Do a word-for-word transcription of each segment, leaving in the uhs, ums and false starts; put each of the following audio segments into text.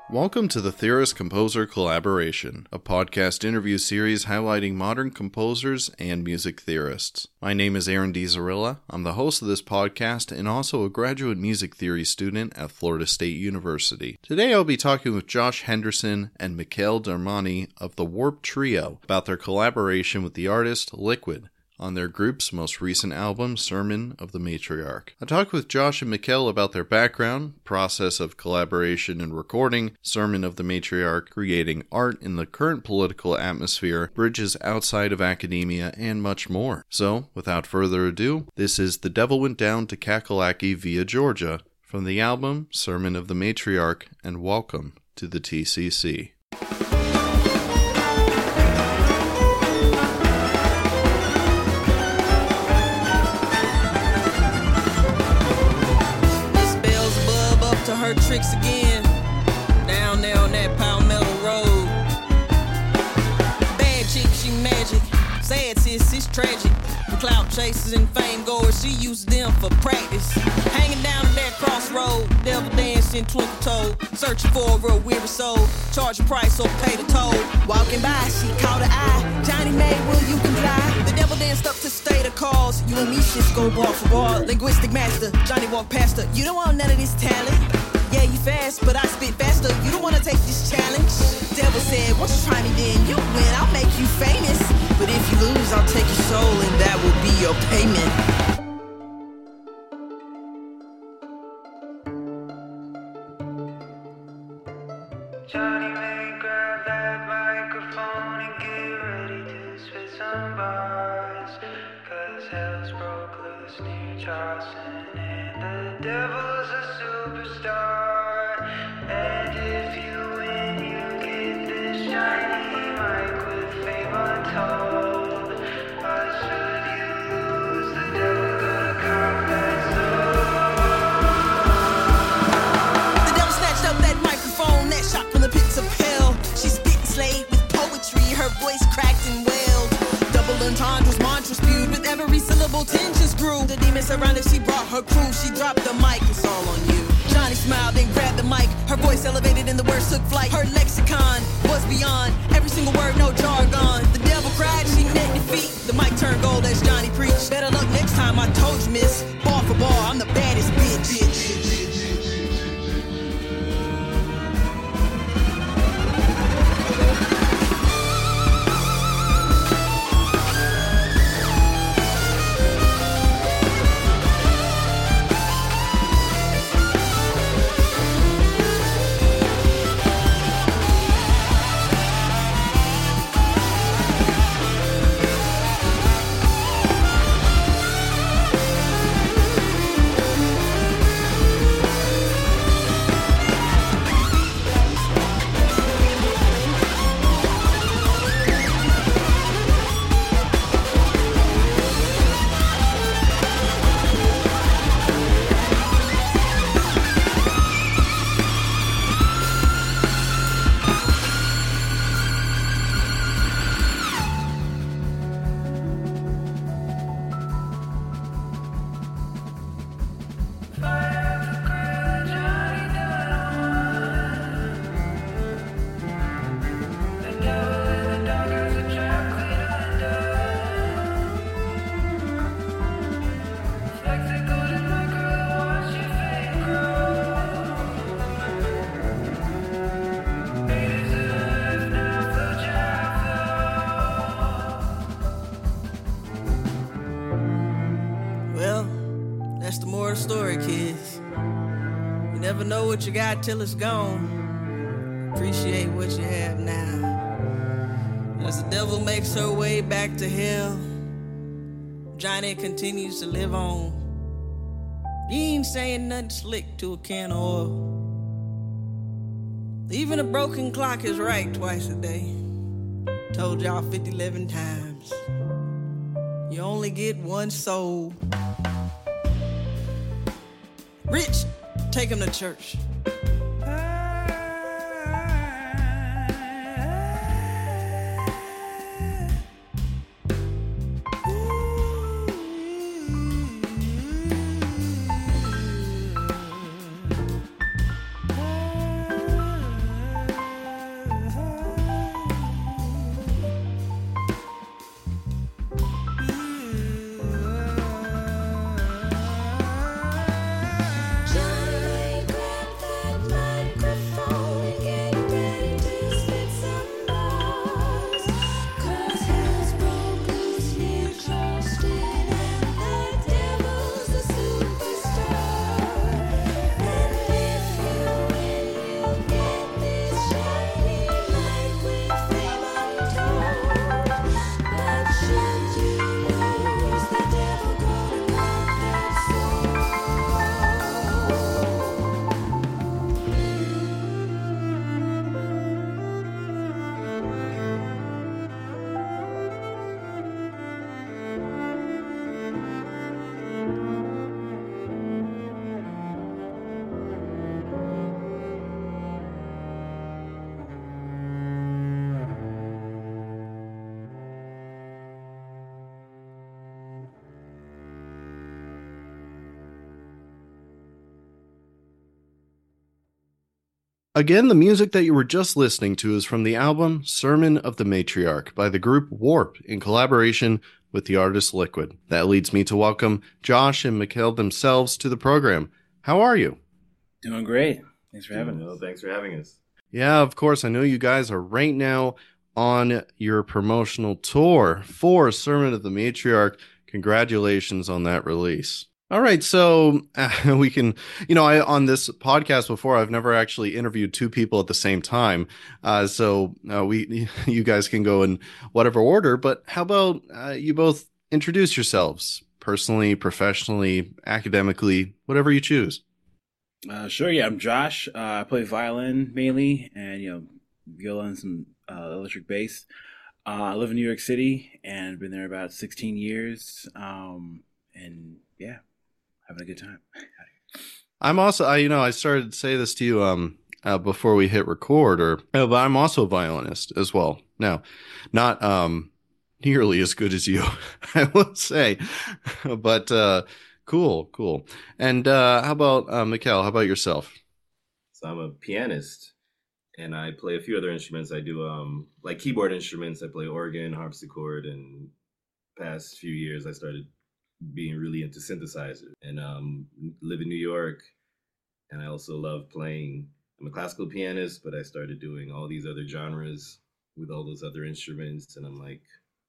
Welcome to the Theorist-Composer Collaboration, a podcast interview series highlighting modern composers and music theorists. My name is Aaron DiZarilla. I'm the host of this podcast and also a graduate music theory student at Florida State University. Today I'll be talking with Josh Henderson and Mikhail Darmani of the Warp Trio about their collaboration with the artist Liquid on their group's most recent album, Sermon of the Matriarch. I talked with Josh and Mikhail about their background, process of collaboration and recording, Sermon of the Matriarch, creating art in the current political atmosphere, bridges outside of academia, and much more. So, without further ado, this is The Devil Went Down to Kakalaki via Georgia, from the album, Sermon of the Matriarch, and welcome to the T C C. Her tricks again, down there on that Palmetto Road. Bad chick, she magic. Sad sis, it's tragic. The clout chasers and fame goers, she uses them for practice. Hanging down at that crossroad, devil dancing twinkle toe, searching for a real weary soul. Charge a price or pay the toll. Walking by, she caught her eye. Johnny May, will you comply? The devil danced up to state of cause. You and me shit go bar for bar. Linguistic master, Johnny walked past her. You don't want none of this talent. Yeah, you fast, but I spit faster. You don't wanna take this challenge. Devil said, won't you try me then? You win, I'll make you famous. But if you lose, I'll take your soul and that will be your payment. Johnny May, grab that microphone and get ready to spit some bars. Cause hell's broke loose near Charleston and the devil's a superstar. And if you win, you get this shiny mic with fame untold. But should you lose, the devil gonna cop that soul. The devil snatched up that microphone, that shot from the pits of hell. She spit slayed with poetry, her voice cracked and wailed. Double entendres, mantras spewed with every syllable tensions grew. The demon surrounded, she brought her crew. She dropped the mic, it's all on you. Johnny smiled and grabbed the mic. Her voice elevated and the words took flight. Her lexicon was beyond every single word, no jargon. The devil cried, she met defeat. The mic turned gold as Johnny preached. Better luck next time, I told you, miss. Bar for bar, I'm the baddest bitch. bitch. Story, kids. You never know what you got till it's gone. Appreciate what you have now. As the devil makes her way back to hell, Johnny continues to live on. He ain't saying nothing slick to a can of oil. Even a broken clock is right twice a day. Told y'all fifty, eleven times. You only get one soul. Rich, take him to church. Again, the music that you were just listening to is from the album Sermon of the Matriarch by the group Warp in collaboration with the artist Liquid. That leads me to welcome Josh and Mikhail themselves to the program. How are you? Doing great. Thanks for having well, us. Thanks for having us. Yeah, of course. I know you guys are right now on your promotional tour for Sermon of the Matriarch. Congratulations on that release. All right, so uh, we can, you know, I on this podcast before, I've never actually interviewed two people at the same time. Uh, so uh, we, you guys can go in whatever order. But how about uh, you both introduce yourselves personally, professionally, academically, whatever you choose. Uh, sure, yeah, I'm Josh. Uh, I play violin mainly, and you know, viola and some uh, electric bass. Uh, I live in New York City and been there about sixteen years. Um, and yeah, having a good time. I'm also, I, you know, I started to say this to you um uh, before we hit record, or uh, but I'm also a violinist as well. Now, not um nearly as good as you, I will say, but uh. Cool, cool. And uh, how about uh, Mikhail? How about yourself? So I'm a pianist, and I play a few other instruments. I do um like keyboard instruments. I play organ, harpsichord, and past few years I started being really into synthesizers. And um, live in New York, and I also love playing. I'm a classical pianist, but I started doing all these other genres with all those other instruments, and I'm like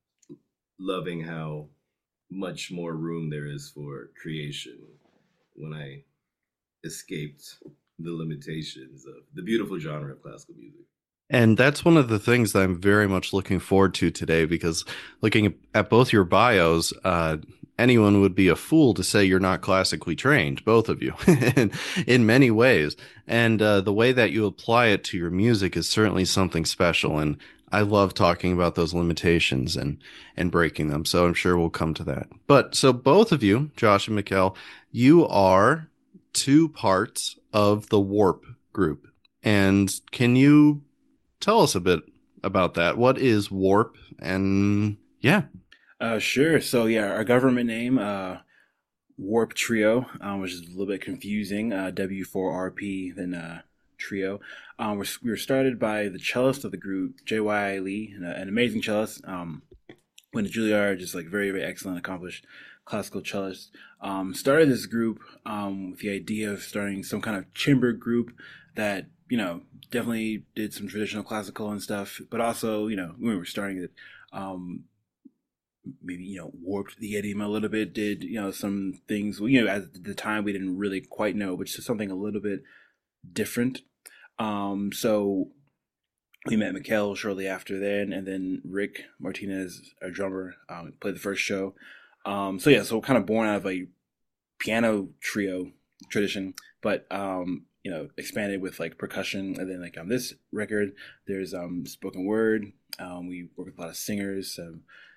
loving how much more room there is for creation when I escaped the limitations of the beautiful genre of classical music. And that's one of the things that I'm very much looking forward to today, because looking at both your bios, uh, anyone would be a fool to say you're not classically trained, both of you, in, in many ways. And uh, the way that you apply it to your music is certainly something special. And I love talking about those limitations and, and breaking them. So I'm sure we'll come to that. But so both of you, Josh and Mikhail, you are two parts of the Warp group. And can you tell us a bit about that? What is Warp? And yeah. Uh, sure. So yeah, our government name, uh, Warp Trio, um, which is a little bit confusing, uh, W four R P, then uh, Trio. Um, we're, we were started by the cellist of the group, J Y I Lee, an, an amazing cellist. Um, went to Juilliard, just like very, very excellent, accomplished classical cellist. Um, started this group um, with the idea of starting some kind of chamber group that, you know, definitely did some traditional classical and stuff, but also, you know, when we were starting it, um, maybe, you know, warped the idiom a little bit, did, you know, some things, you know, at the time we didn't really quite know, which is something a little bit different. Um, so we met Mikhail shortly after then, and then Rick Martinez, our drummer, um, played the first show. Um, so yeah, so kind of born out of a piano trio tradition, but, um, you know, expanded with like percussion. And then like on this record, there's um, spoken word. Um, we work with a lot of singers. So,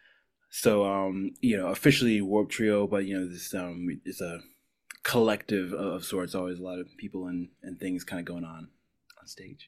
so um, you know, officially Warp Trio, but, you know, this um, is a collective of sorts, always a lot of people and, and things kind of going on on stage.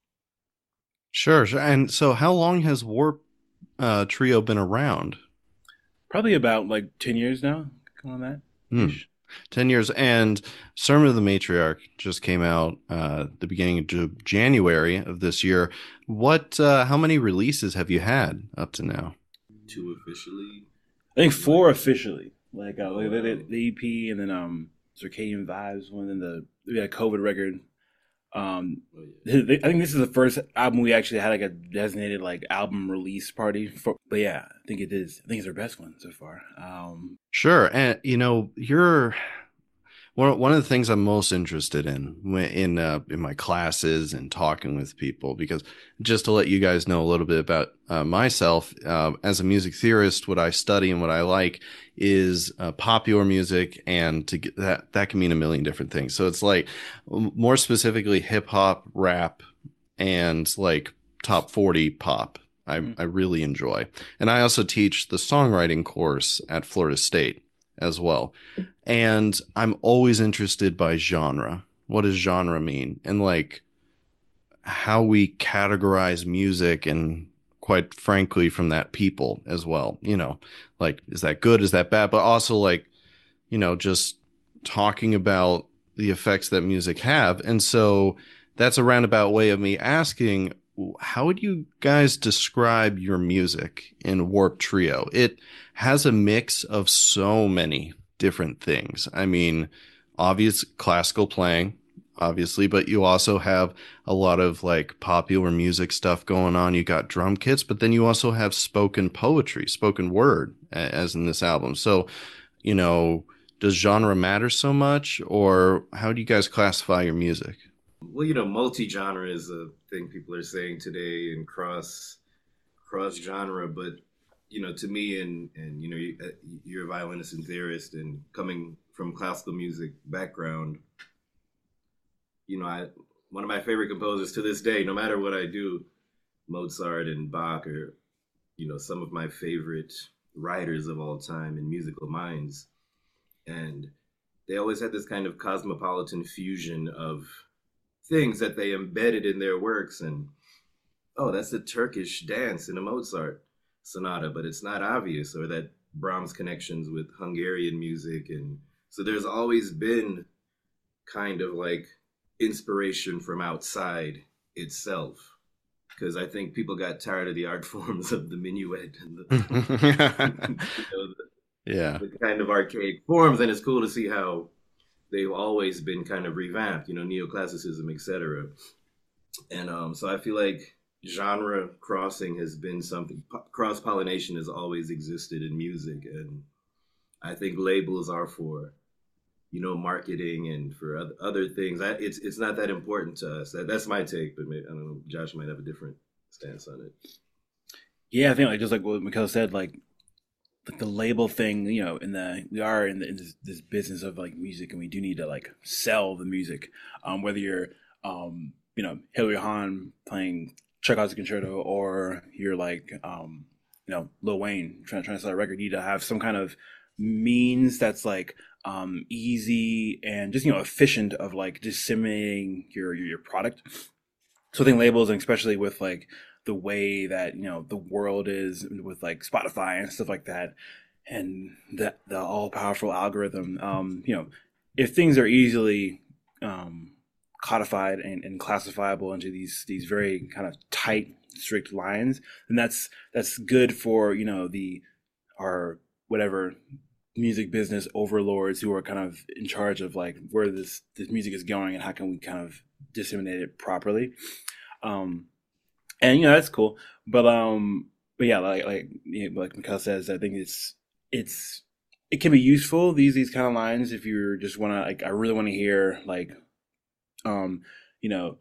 Sure. sure. And so how long has Warp uh, Trio been around? Probably about like ten years now. Come on that. Hmm. ten years. And Sermon of the Matriarch just came out uh, the beginning of January of this year. What, uh, how many releases have you had up to now? Two officially. I think four officially. Like, uh, like the, the E P, and then um, Circadian Vibes one, and the we had a COVID record. Um, Oh, yeah. I think this is the first album we actually had like a designated like album release party for. But yeah, I think it is. I think it's our best one so far. Um, Sure. And, you know, you're one, one of the things I'm most interested in when- in, uh, in my classes and talking with people, because just to let you guys know a little bit about uh, myself, uh, as a music theorist, what I study and what I like is uh, popular music, and to get that, that can mean a million different things. So it's like more specifically hip hop, rap, and like top forty pop. I, I really enjoy. And I also teach the songwriting course at Florida State as well. And I'm always interested by genre. What does genre mean? And like how we categorize music, and quite frankly, from that people as well. You know, like, is that good? Is that bad? But also like, you know, just talking about the effects that music have. And so that's a roundabout way of me asking, how would you guys describe your music in Warped Trio? It has a mix of so many different things. I mean, obvious classical playing, obviously, but you also have a lot of like popular music stuff going on. You got drum kits, but then you also have spoken poetry, spoken word, as in this album. So, you know, does genre matter so much, or how do you guys classify your music? Well, you know, multi-genre is a thing people are saying today, and cross cross genre. But you know, to me, and and you know, you, you're a violinist and theorist, and coming from classical music background, you know, I one of my favorite composers to this day, no matter what I do, Mozart and Bach are, you know, some of my favorite writers of all time and musical minds, and they always had this kind of cosmopolitan fusion of things that they embedded in their works. And oh, that's a Turkish dance in a Mozart sonata, but it's not obvious. Or that Brahms connections with Hungarian music. And so there's always been kind of like inspiration from outside itself, because I think people got tired of the art forms of the minuet and the, you know, the, yeah, the kind of archaic forms. And it's cool to see how they've always been kind of revamped, you know, neoclassicism, et cetera. And um, so I feel like genre crossing has been something, cross-pollination has always existed in music. And I think labels are for, you know, marketing and for other, other things. I, it's it's not that important to us. That, that's my take, but maybe, I don't know, Josh might have a different stance on it. Yeah, I think like just like what Mikhail said, like the label thing, you know, in the we are in, the, in this, this business of like music, and we do need to like sell the music. Um, whether you're, um, you know, Hilary Hahn playing Tchaikovsky Concerto, or you're like, um, you know, Lil Wayne trying trying to sell a record, you need to have some kind of means that's like um, easy and just, you know, efficient of like disseminating your your, your product. So I think labels, and especially with like the way that, you know, the world is with like Spotify and stuff like that, and the the all powerful algorithm, um, you know, if things are easily um, codified and, and classifiable into these these very kind of tight, strict lines, then that's that's good for, you know, the our whatever music business overlords who are kind of in charge of like where this this music is going and how can we kind of disseminate it properly. Um, And, you know, that's cool. But, um, but yeah, like, like, you know, like Mikhail says, I think it's, it's, it can be useful, these, these kind of lines, if you just want to, like, I really want to hear, like, um, you know,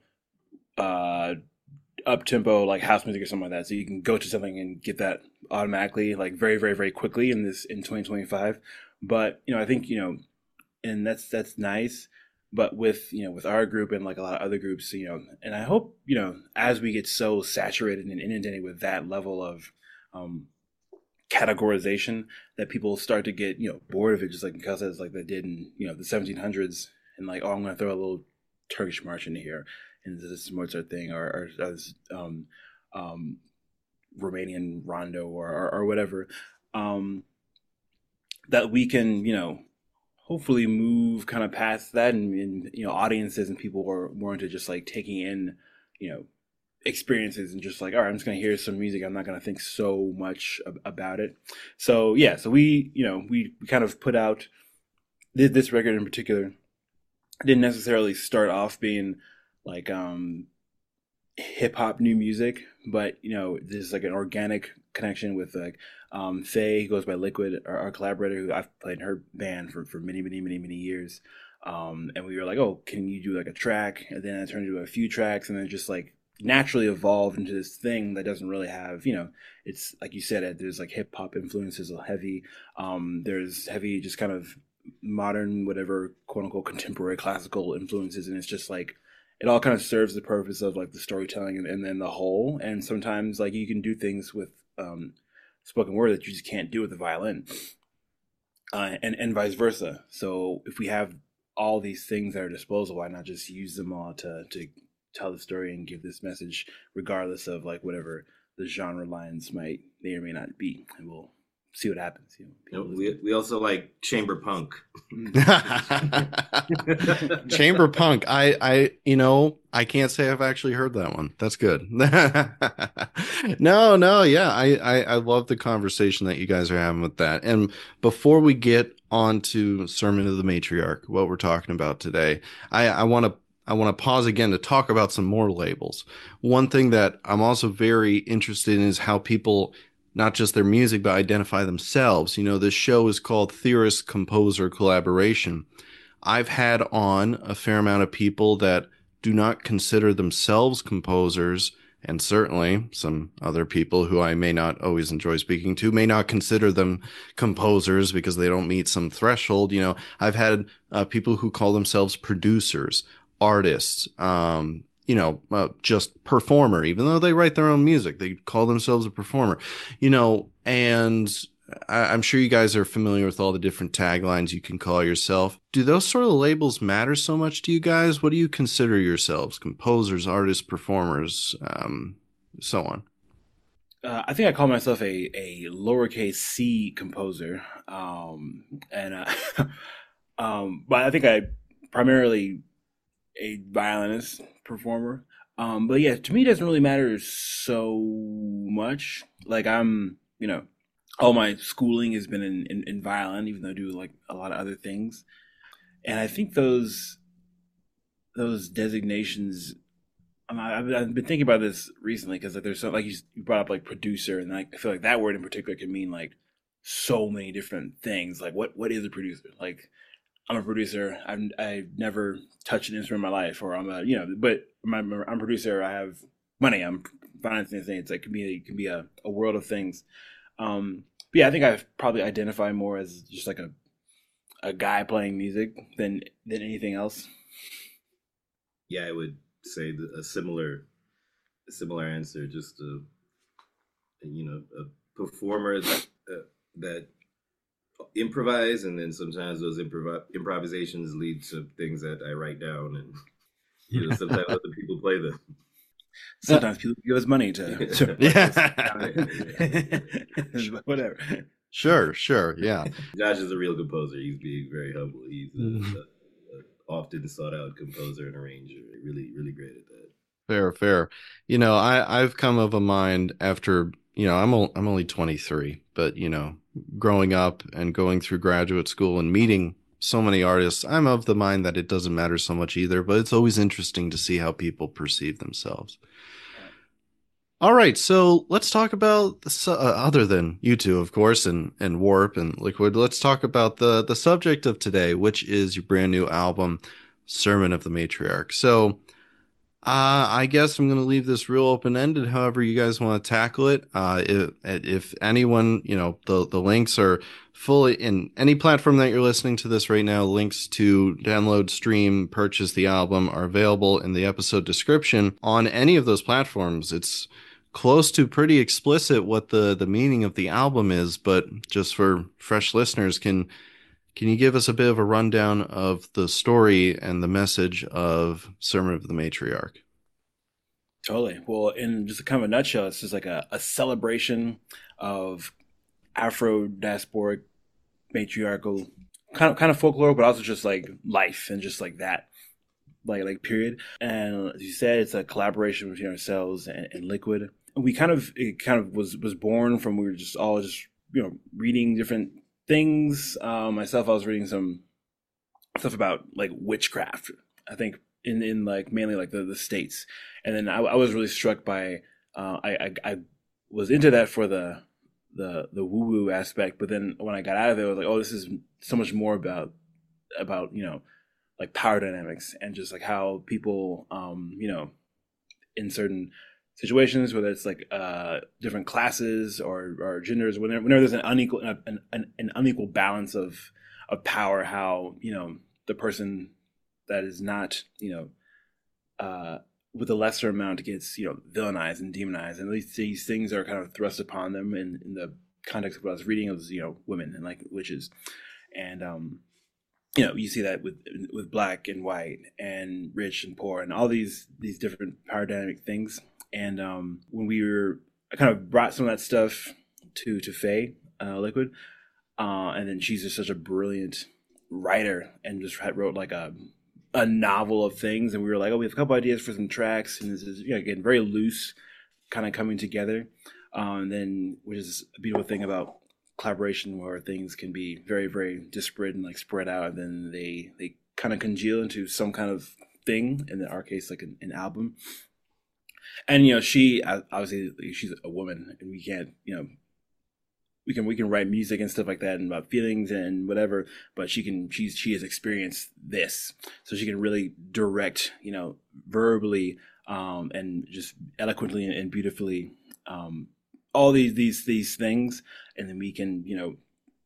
uh, up tempo, like house music or something like that. So you can go to something and get that automatically, like very, very, very quickly in this, in twenty twenty-five. But, you know, I think, you know, and that's, that's nice. But with, you know, with our group and like a lot of other groups, you know, and I hope, you know, as we get so saturated and inundated with that level of um, categorization, that people start to get, you know, bored of it, just like Mikhail says, like they did in, you know, the seventeen hundreds, and like, oh, I'm going to throw a little Turkish march into here, and this Mozart thing, or, or, or this um, um, Romanian rondo, or, or, or whatever, um, that we can, you know, hopefully move kind of past that, and, and you know, audiences and people are more into just like taking in, you know, experiences, and just like, all right, I'm just going to hear some music. I'm not going to think so much ab- about it. So yeah, so we, you know, we, we kind of put out this, this record in particular. Didn't necessarily start off being like um, hip hop new music, but you know, there's like an organic connection with like um, Faye, who goes by Liquid, our, our collaborator, who I've played in her band for, for many, many, many, many years. Um, and we were like, oh, can you do like a track? And then it turned into a few tracks, and then just like naturally evolved into this thing that doesn't really have, you know, it's like you said, there's like hip hop influences, heavy. Um, there's heavy, just kind of modern, whatever, quote unquote, contemporary classical influences. And it's just like, it all kind of serves the purpose of like the storytelling and, and then the whole. And sometimes like you can do things with um, spoken word that you just can't do with the violin, uh, and, and vice versa. So if we have all these things at our disposal, why not just use them all to, to tell the story and give this message, regardless of like whatever the genre lines might may or may not be. And we'll see what happens. You know, You know, people we we also like chamber punk. Chamber punk. I, I, you know, I can't say I've actually heard that one. That's good. no, no, yeah. I, I, I love the conversation that you guys are having with that. And before we get on to Sermon of the Matriarch, what we're talking about today, I, I want to, I want to pause again to talk about some more labels. One thing that I'm also very interested in is how people, not just their music, but identify themselves. You know, this show is called Theorist Composer Collaboration. I've had on a fair amount of people that do not consider themselves composers, and certainly some other people who I may not always enjoy speaking to may not consider them composers because they don't meet some threshold. You know, I've had uh, people who call themselves producers, artists, um, you know, uh, just performer, even though they write their own music, they call themselves a performer, you know, and I- I'm sure you guys are familiar with all the different taglines you can call yourself. Do those sort of labels matter so much to you guys? What do you consider yourselves? Composers, artists, performers, um, so on. Uh, I think I call myself a, a lowercase c composer. Um, and, uh, um, but I think I primarily a violinist performer. Um, but yeah, to me, it doesn't really matter so much. Like I'm, you know, all my schooling has been in, in, in violin, even though I do like a lot of other things. And I think those, those designations, I mean, I've, I've been thinking about this recently because like there's so, like you brought up like producer, and like, I feel like that word in particular can mean like so many different things. Like what, what is a producer? Like, I'm a producer. I've I've never touched an instrument in my life, or I'm a you know. But I'm, I'm a producer. I have money. I'm financing things. It's like it can be it can be a, a world of things. Um, but yeah, I think I probably identify more as just like a a guy playing music than than anything else. Yeah, I would say the, a similar a similar answer. Just a, a you know a performer that, uh, that improvise, and then sometimes those improv- improvisations lead to things that I write down, and you know sometimes other people play them. Sometimes people give us money to, to Yeah. whatever. Sure, sure, yeah. Josh is a real composer. He's being very humble. He's a, a, a often sought out composer and arranger. Really, really great at that. Fair, fair. You know, I I've come of a mind after, you know, I'm o- I'm only twenty-three, but you know, growing up and going through graduate school and meeting so many artists, I'm of the mind that it doesn't matter so much either, but it's always interesting to see how people perceive themselves. All right, so let's talk about the su- uh, other than you two, of course, and, and Warp and Liquid. Let's talk about the the subject of today, which is your brand new album, Sermon of the Matriarch. So, uh, I guess I'm going to leave this real open ended. However, you guys want to tackle it. Uh, if, if anyone, you know, the the links are fully in any platform that you're listening to this right now. Links to download, stream, purchase the album are available in the episode description on any of those platforms. It's close to pretty explicit what the, the meaning of the album is, but just for fresh listeners, can can you give us a bit of a rundown of the story and the message of Sermon of the Matriarch? Totally. Well, in just kind of a nutshell, it's just like a, a celebration of Afro-diasporic, matriarchal, kind of kind of folklore, but also just like life and just like that, like like period. And as you said, it's a collaboration between ourselves and, and Liquid. We kind of it kind of was was born from we were just all just you know reading different things. Um, myself, I was reading some stuff about like witchcraft. I think in in like mainly like the, the States, and then I, I was really struck by uh, I, I I was into that for the the the woo woo aspect, but then when I got out of there, I was like, oh, this is so much more about about you know like power dynamics and just like how people um you know in certain situations, whether it's like uh different classes or or genders, whenever, whenever there's an unequal an, an, an unequal balance of of power, how you know the person that is not you know uh with a lesser amount gets you know villainized and demonized, and at least these things are kind of thrust upon them in, in the context of what I was reading of you know women and like witches, and um you know you see that with with black and white and rich and poor and all these these different power dynamic things. And um when we were I kind of brought some of that stuff to to Faye uh, Liquid. Uh, and then she's just such a brilliant writer and just had, wrote like a a novel of things. And we were like, oh, we have a couple ideas for some tracks, and this is, you know, again, very loose, kind of coming together. Um, and then, which is a beautiful thing about collaboration, where things can be very, very disparate and like spread out, and then they they kind of congeal into some kind of thing. In our case, like an, an album. And you know, she obviously she's a woman, and we can't, you know, we can we can write music and stuff like that, and about feelings and whatever. But she can she's she has experienced this, so she can really direct, you know, verbally um, and just eloquently and, and beautifully. Um, all these these these things, and then we can, you know,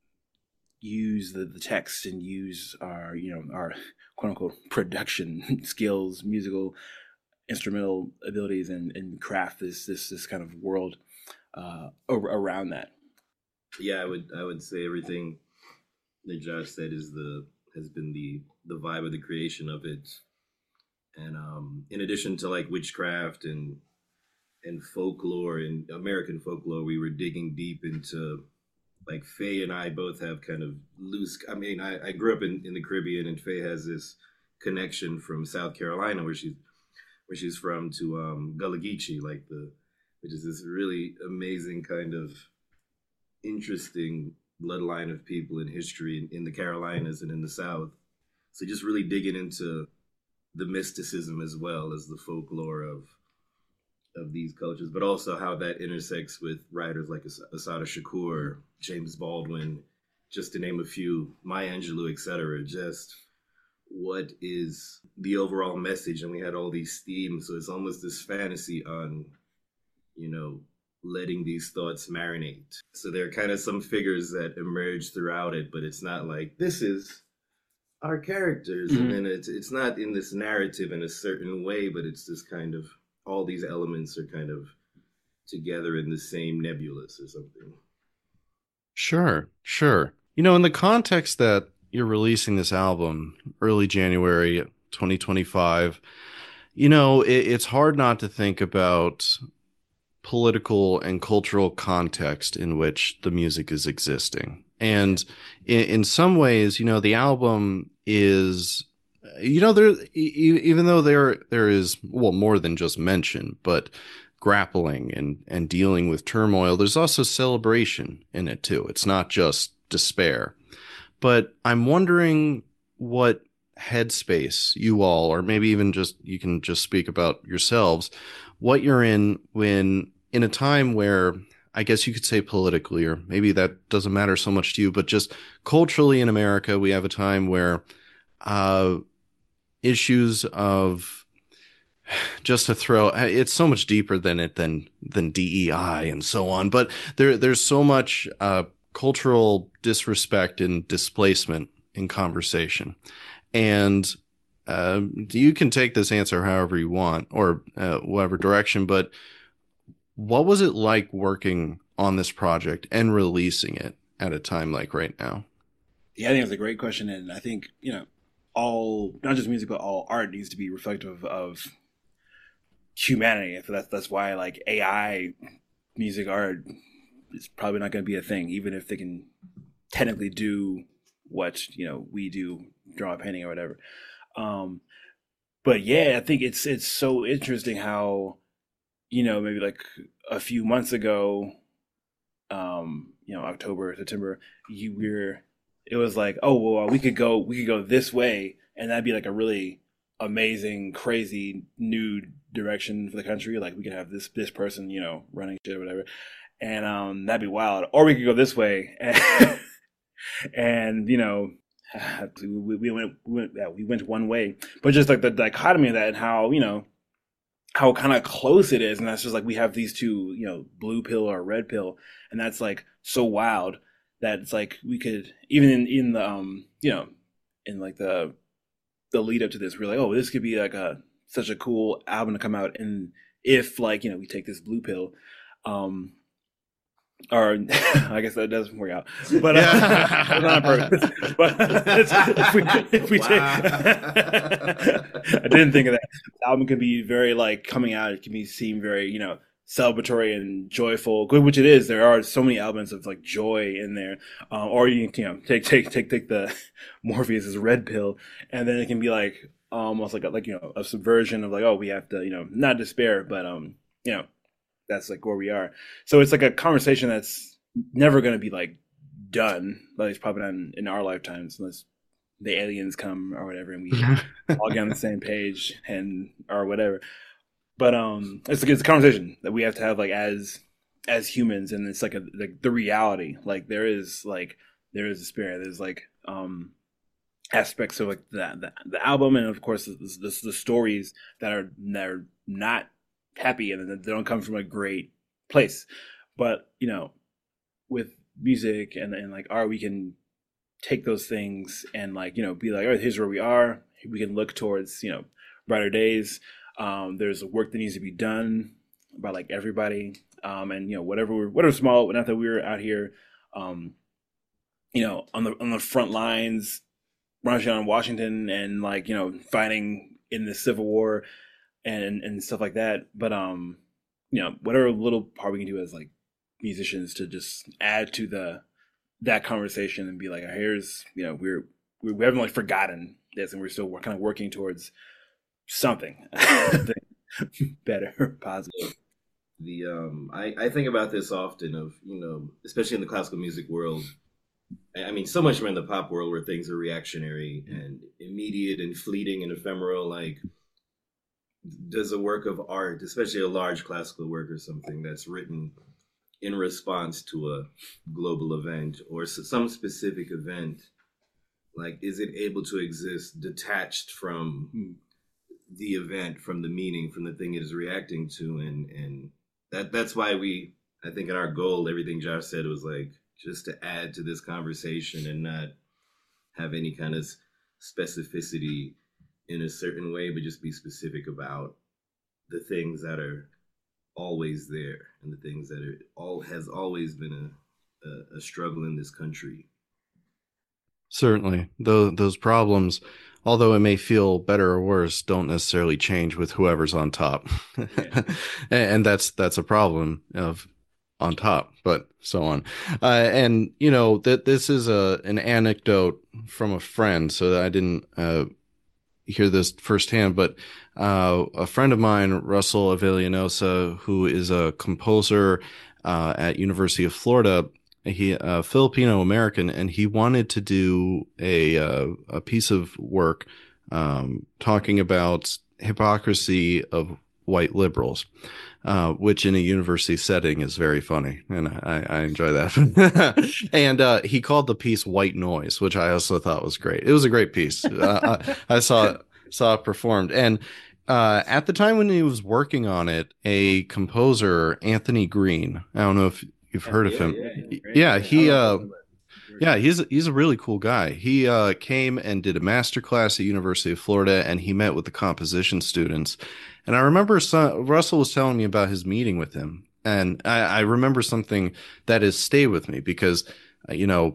use the, the text and use our, you know, our quote unquote production skills, musical, instrumental abilities, and, and craft this this this kind of world uh, around that. Yeah, I would I would say everything that Josh said is the has been the the vibe of the creation of it, and um, in addition to like witchcraft and. and folklore and American folklore, we were digging deep into, like, Faye and I both have kind of loose, I mean, I, I grew up in, in the Caribbean, and Faye has this connection from South Carolina, where she's where she's from, to um, Gullah Geechee, like the, which is this really amazing kind of interesting bloodline of people in history in, in the Carolinas and in the South. So just really digging into the mysticism as well as the folklore of of these cultures, but also how that intersects with writers like As- Assata Shakur, James Baldwin, just to name a few, Maya Angelou, et cetera. Just what is the overall message? And we had all these themes, so it's almost this fantasy on, you know, letting these thoughts marinate. So there are kind of some figures that emerge throughout it, but it's not like, this is our characters, mm-hmm. and then it's it's not in this narrative in a certain way, but it's this kind of, all these elements are kind of together in the same nebulous or something. Sure, sure. You know, in the context that you're releasing this album early January twenty twenty-five, you know, it, it's hard not to think about political and cultural context in which the music is existing. And in, in some ways, you know, the album is... You know, there, even though there there is, well, more than just mention, but grappling and, and dealing with turmoil, there's also celebration in it, too. It's not just despair. But I'm wondering what headspace you all, or maybe even just, you can just speak about yourselves, what you're in when, in a time where, I guess you could say politically, or maybe that doesn't matter so much to you, but just culturally in America, we have a time where uh, issues of, just to throw, it's so much deeper than it than than D E I and so on, but there there's so much uh, cultural disrespect and displacement in conversation, and uh, you can take this answer however you want, or uh, whatever direction. But what was it like working on this project and releasing it at a time like right now? Yeah, I think it's a great question, and I think, you know, all, not just music, but all art needs to be reflective of humanity. So that's that's why, like, A I music art is probably not going to be a thing, even if they can technically do what, you know, we do, draw a painting or whatever. Um, but yeah, I think it's it's so interesting how, you know, maybe like a few months ago, um, you know, October, September, you were, it was like, oh, well, we could go, we could go this way, and that'd be like a really amazing, crazy new direction for the country. Like, we could have this this person, you know, running shit or whatever, and um, that'd be wild. Or we could go this way, and, and you know, we, we went, we went, yeah, we went one way. But just like the dichotomy of that, and how, you know, how kind of close it is, and that's just like, we have these two, you know, blue pill or red pill, and that's like so wild that it's like we could, even in, in the um, you know, in like the the lead up to this, we're like, oh, this could be like a such a cool album to come out, and if, like, you know, we take this blue pill, um, or I guess that doesn't work out, but uh, not on purpose. But if we, if we wow. take, I didn't think of that. The album can be very, like, coming out, it can be seem very, you know, celebratory and joyful, good, which it is. There are so many elements of like joy in there. Um, or you can, you know, take, take, take, take the Morpheus's red pill, and then it can be like almost like a, like, you know, a subversion of like, oh, we have to, you know, not despair, but, um, you know, that's like where we are. So it's like a conversation that's never going to be like done. Like it's probably not in, in our lifetimes unless the aliens come or whatever, and we all get on the same page and or whatever. But um, it's it's a conversation that we have to have like as as humans, and it's like a like the reality. Like there is like there is a spirit. There's like um aspects of like the the, the album, and of course the, the the stories that are that are not happy and they don't come from a great place. But you know, with music and and like art, we can take those things and like, you know, be like, all right, here's where we are. We can look towards, you know, brighter days. Um, there's work that needs to be done by like everybody. Um, and, you know, whatever we're, whatever small, not that we were out here, um, you know, on the, on the front lines, marching on Washington and like, you know, fighting in the Civil War and, and stuff like that. But, um, you know, whatever little part we can do as like musicians to just add to the, that conversation and be like, here's, you know, we're, we we haven't like forgotten this, and we're still kind of working towards something better, positive. The um, I I think about this often of, you know, especially in the classical music world. I mean, so much in the pop world where things are reactionary and immediate and fleeting and ephemeral. Like, does a work of art, especially a large classical work or something that's written in response to a global event or some specific event, like, is it able to exist detached from the event, from the meaning, from the thing it is reacting to? And and that that's why we, I think in our goal, everything Josh said was like, just to add to this conversation and not have any kind of specificity in a certain way, but just be specific about the things that are always there and the things that are all has always been a, a, a struggle in this country. Certainly, those those problems, although it may feel better or worse, don't necessarily change with whoever's on top. Yeah. And that's that's a problem of on top, but so on. Uh, and you know that this is a an anecdote from a friend, so that I didn't uh, hear this firsthand, but uh, a friend of mine, Russell Avellanosa, who is a composer uh, at University of Florida, he uh, Filipino American, and he wanted to do a uh, a piece of work um, talking about hypocrisy of white liberals, uh, which in a university setting is very funny, and I, I enjoy that. And uh, he called the piece "White Noise," which I also thought was great. It was a great piece. uh, I, I saw it, saw it performed, and uh, at the time when he was working on it, a composer, Anthony Green. I don't know if you've heard of him. Yeah, yeah, yeah he. Uh, Yeah, he's a, he's a really cool guy. He uh, came and did a master class at University of Florida, and he met with the composition students. And I remember some, Russell was telling me about his meeting with him, and I, I remember something that has stayed with me because, uh, you know,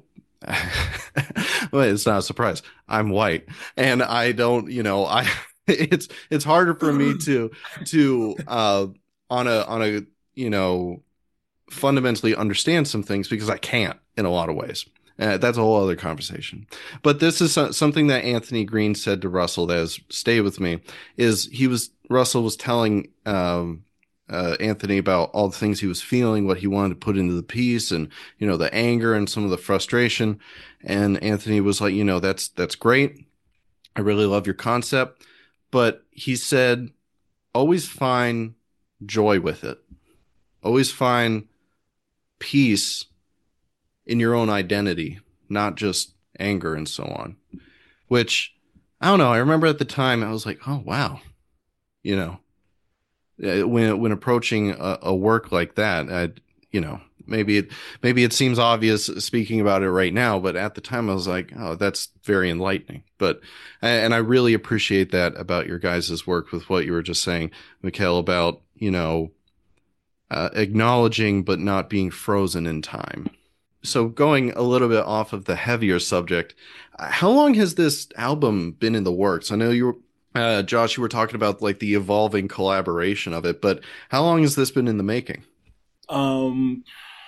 well, it's not a surprise. I'm white, and I don't, you know, I it's it's harder for me to to uh, on a on a you know fundamentally understand some things because I can't in a lot of ways. Uh, that's a whole other conversation. But this is so- something that Anthony Green said to Russell that has stayed with me. Is he was Russell was telling um, uh, Anthony about all the things he was feeling, what he wanted to put into the piece, and you know the anger and some of the frustration. And Anthony was like, you know, that's that's great. I really love your concept, but he said, always find joy with it. Always find peace in your own identity, not just anger and so on. Which, I don't know, I remember at the time I was like, oh, wow. You know, when when approaching a, a work like that, I, you know, maybe it maybe it seems obvious speaking about it right now, but at the time I was like, oh, that's very enlightening. But, and I really appreciate that about your guys' work with what you were just saying, Mikhail, about, you know, uh, acknowledging but not being frozen in time. So going a little bit off of the heavier subject, how long has this album been in the works? I know you were, Uh, Josh, you were talking about like the evolving collaboration of it, but how long has this been in the making? Um,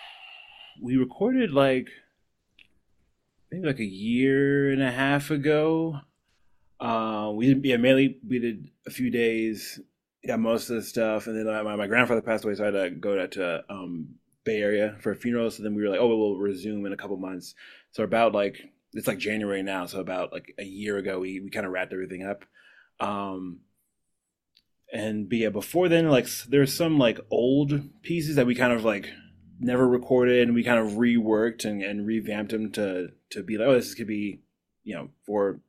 we recorded like maybe like a year and a half ago. Uh, we did, yeah, mainly we did a few days, got most of the stuff, and then uh, my, my grandfather passed away, so I had to go to, to um, Bay Area for a funeral. So then we were like, oh, we'll resume in a couple months. So about like it's like January now, so about like a year ago, we we kind of wrapped everything up. Um, and but yeah, before then, like there's some like old pieces that we kind of like never recorded, and we kind of reworked and, and revamped them to to be like, oh, this could be, you know, for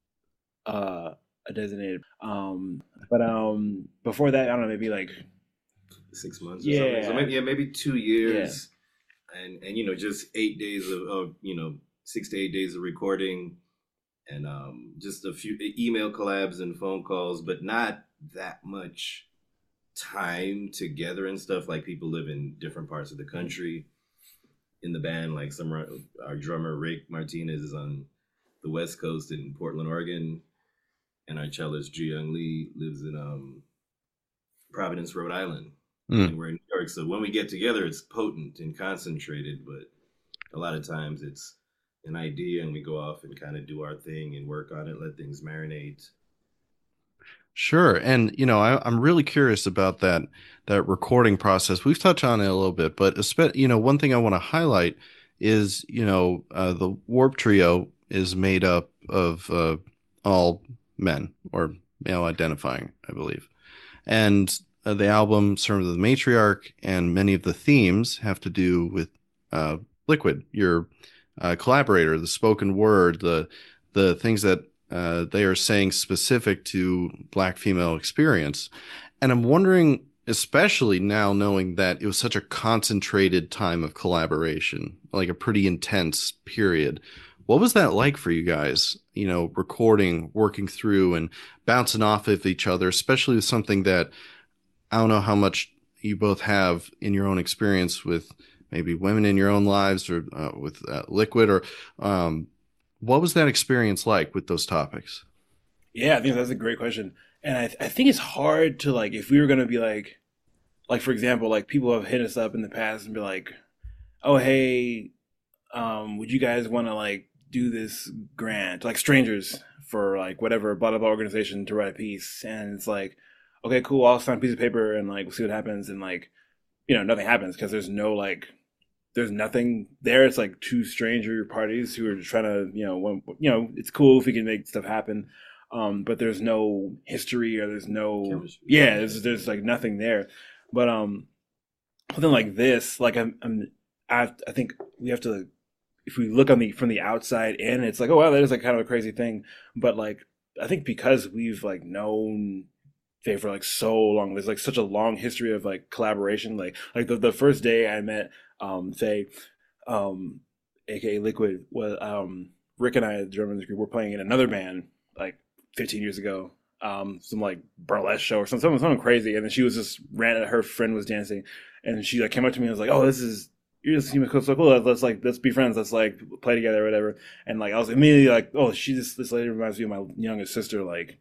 uh a designated. Um, but um, before that, I don't know, maybe like Six months or Yeah. something. So maybe, yeah, maybe two years. And, and, you know, just eight days of, of, you know, six to eight days of recording and um, just a few email collabs and phone calls, but not that much time together and stuff. Like people live in different parts of the country in the band. Like some, our drummer, Rick Martinez, is on the West Coast in Portland, Oregon. And our cellist, Ji Young Lee, lives in um, Providence, Rhode Island. Mm. And we're in New York. So when we get together, it's potent and concentrated. But a lot of times it's an idea and we go off and kind of do our thing and work on it, let things marinate. Sure. And, you know, I, I'm really curious about that, that recording process. We've touched on it a little bit, but, espe- you know, one thing I want to highlight is, you know, uh, the Warp Trio is made up of uh, all men or male identifying, I believe. And uh, the album, Sermon of the Matriarch, and many of the themes have to do with uh, Liquid, your uh, collaborator, the spoken word, the the things that uh, they are saying specific to Black female experience. And I'm wondering, especially now knowing that it was such a concentrated time of collaboration, like a pretty intense period, what was that like for you guys, you know, recording, working through and bouncing off of each other, especially with something that I don't know how much you both have in your own experience with maybe women in your own lives or uh, with uh, Liquid, or um, what was that experience like with those topics? Yeah, I think that's a great question. And I, th- I think it's hard to like, if we were going to be like, like, for example, like people have hit us up in the past and be like, oh, hey, um, would you guys want to like do this grant, like strangers for like whatever, blah, blah, blah organization to write a piece. And it's like, okay, cool. I'll sign a piece of paper and like, we'll see what happens. And like, you know, nothing happens because there's no like, there's nothing there. It's like two stranger parties who are trying to, you know, one, you know, it's cool if we can make stuff happen. Um, but there's no history or there's no, Chemistry. yeah, there's, there's like nothing there. But, um, something like this, like I'm, I'm, I, I think we have to, if we look on the, from the outside in, it's like, oh, wow, that is like kind of a crazy thing. But like, I think because we've like known Faye for like so long, there's like such a long history of like collaboration. Like, like the, the first day I met, um, Faye, um, A K A Liquid, was, um, Rick and I, the drummer in this group, were playing in another band like fifteen years ago. Um, some like burlesque show or something, something, something crazy. And then she was just ran, her friend was dancing and she like came up to me and was like, oh, this is, you're just so cool. Let's, let's like, let's be friends. Let's like play together or whatever. And like, I was immediately like, oh, she just, this lady reminds me of my youngest sister. Like,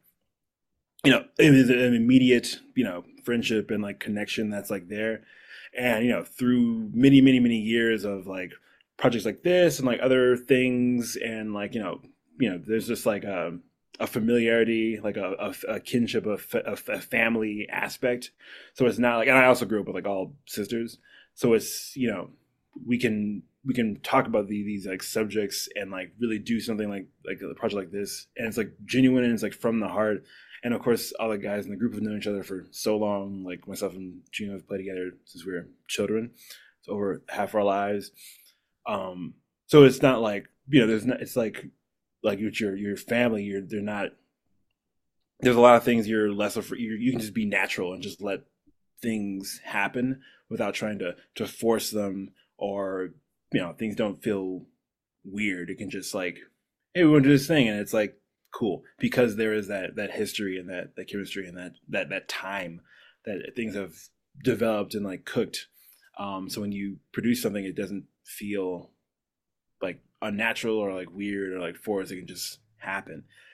you know, it is an immediate, you know, friendship and like connection that's like there. And, you know, through many, many, many years of like projects like this and like other things and like, you know, you know, there's just like a, a familiarity, like a, a, a kinship, a, a, a family aspect. So it's not like, and I also grew up with like all sisters. So it's, you know, we can, we can talk about the, these like subjects and like really do something like, like a project like this. And it's like genuine and it's like from the heart. And of course, all the guys in the group have known each other for so long. Like myself and Gino have played together since we were children. It's over half our lives. Um, so it's not like, you know, there's not, it's like, like with your, your family, you're, they're not, there's a lot of things you're less of, you you can just be natural and just let things happen without trying to, to force them or, you know, things don't feel weird. It can just like, hey, we want to do this thing. And it's like, cool, because there is that that history and that that chemistry and that that that time that things have developed and like cooked. Um, so when you produce something, it doesn't feel like unnatural or like weird or like forced. It can just happen.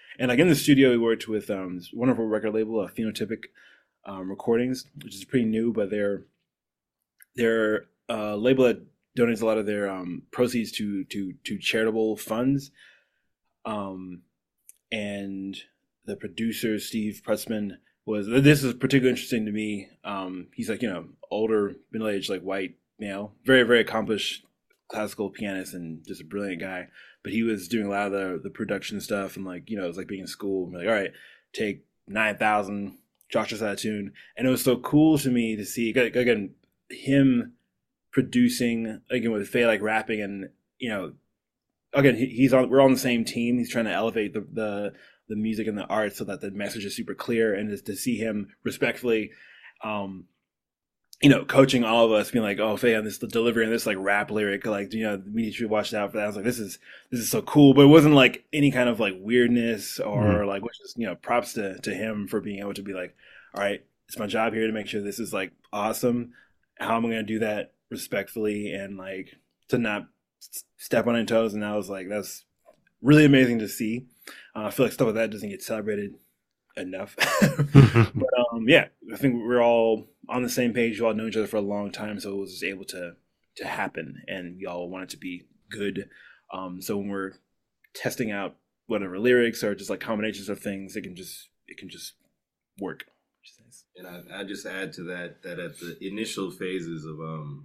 And like in the studio, we worked with um, this wonderful record label, uh, Phenotypic um, Recordings, which is pretty new, but they're they're a label that donates a lot of their um, proceeds to to to charitable funds. Um, and the producer, Steve Pressman, was this is particularly interesting to me. Um, he's like, you know, older, middle aged, like white male, very very accomplished classical pianist and just a brilliant guy. But he was doing a lot of the the production stuff, and like, you know, it was like being in school. And like, all right, take nine thousand, Joshua out of tune, and it was so cool to me to see again him producing again with Faye, like rapping, and you know, again he, he's on. We're on the same team. He's trying to elevate the the the music and the art so that the message is super clear, and just to see him respectfully, um, you know, coaching all of us, being like, "Oh, Faye, on this the delivery on this like rap lyric, like, you know, we need to watch out for that." I was like, "This is this is so cool," but it wasn't like any kind of like weirdness or mm-hmm. like, which is, you know, props to to him for being able to be like, "All right, it's my job here to make sure this is like awesome. How am I going to do that respectfully and like to not step on any toes?" And I was like, "That's really amazing to see." Uh, I feel like stuff like that doesn't get celebrated enough. But um, yeah, I think we're all on the same page. We all know each other for a long time, so it was just able to to happen, and we all want it to be good. Um, so when we're testing out whatever lyrics or just like combinations of things, it can just it can just work. Which is nice. And I, I just add to that that at the initial phases of um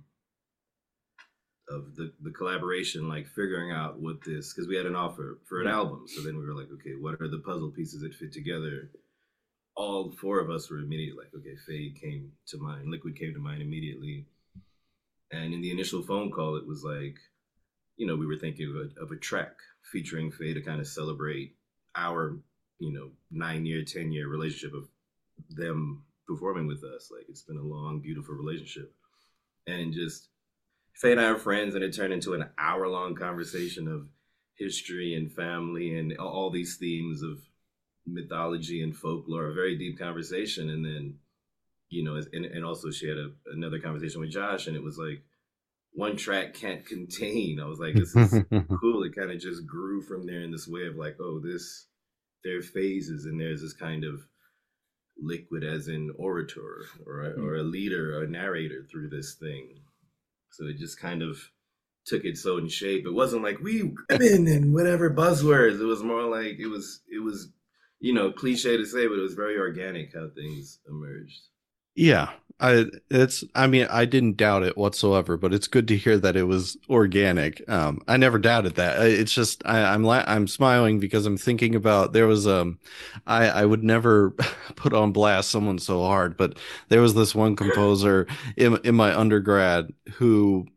of the, the collaboration, like figuring out what this, because we had an offer for an album. So then we were like, okay, what are the puzzle pieces that fit together? All four of us were immediately like, okay, Faye came to mind, Liquid came to mind immediately. And in the initial phone call, it was like, you know, we were thinking of a, of a track featuring Faye to kind of celebrate our, you know, nine year, ten year relationship of them performing with us. Like, it's been a long, beautiful relationship. And just, Faye and I are friends, and it turned into an hour-long conversation of history and family and all these themes of mythology and folklore, a very deep conversation. And then, you know, and, and also she had a, another conversation with Josh, and it was like, one track can't contain. I was like, this is cool. It kind of just grew from there in this way of like, oh, this, there are phases, and there's this kind of Liquid as an orator or a, or a leader or a narrator through this thing. So it just kind of took its own shape. It wasn't like we women and whatever buzzwords. It was more like it was, it was, you know, cliche to say, but it was very organic how things emerged. Yeah, I it's. I mean, I didn't doubt it whatsoever, but it's good to hear that it was organic. Um, I never doubted that. It's just I, I'm la- I'm smiling because I'm thinking about there was um, I I would never put on blast someone so hard, but there was this one composer in in my undergrad who.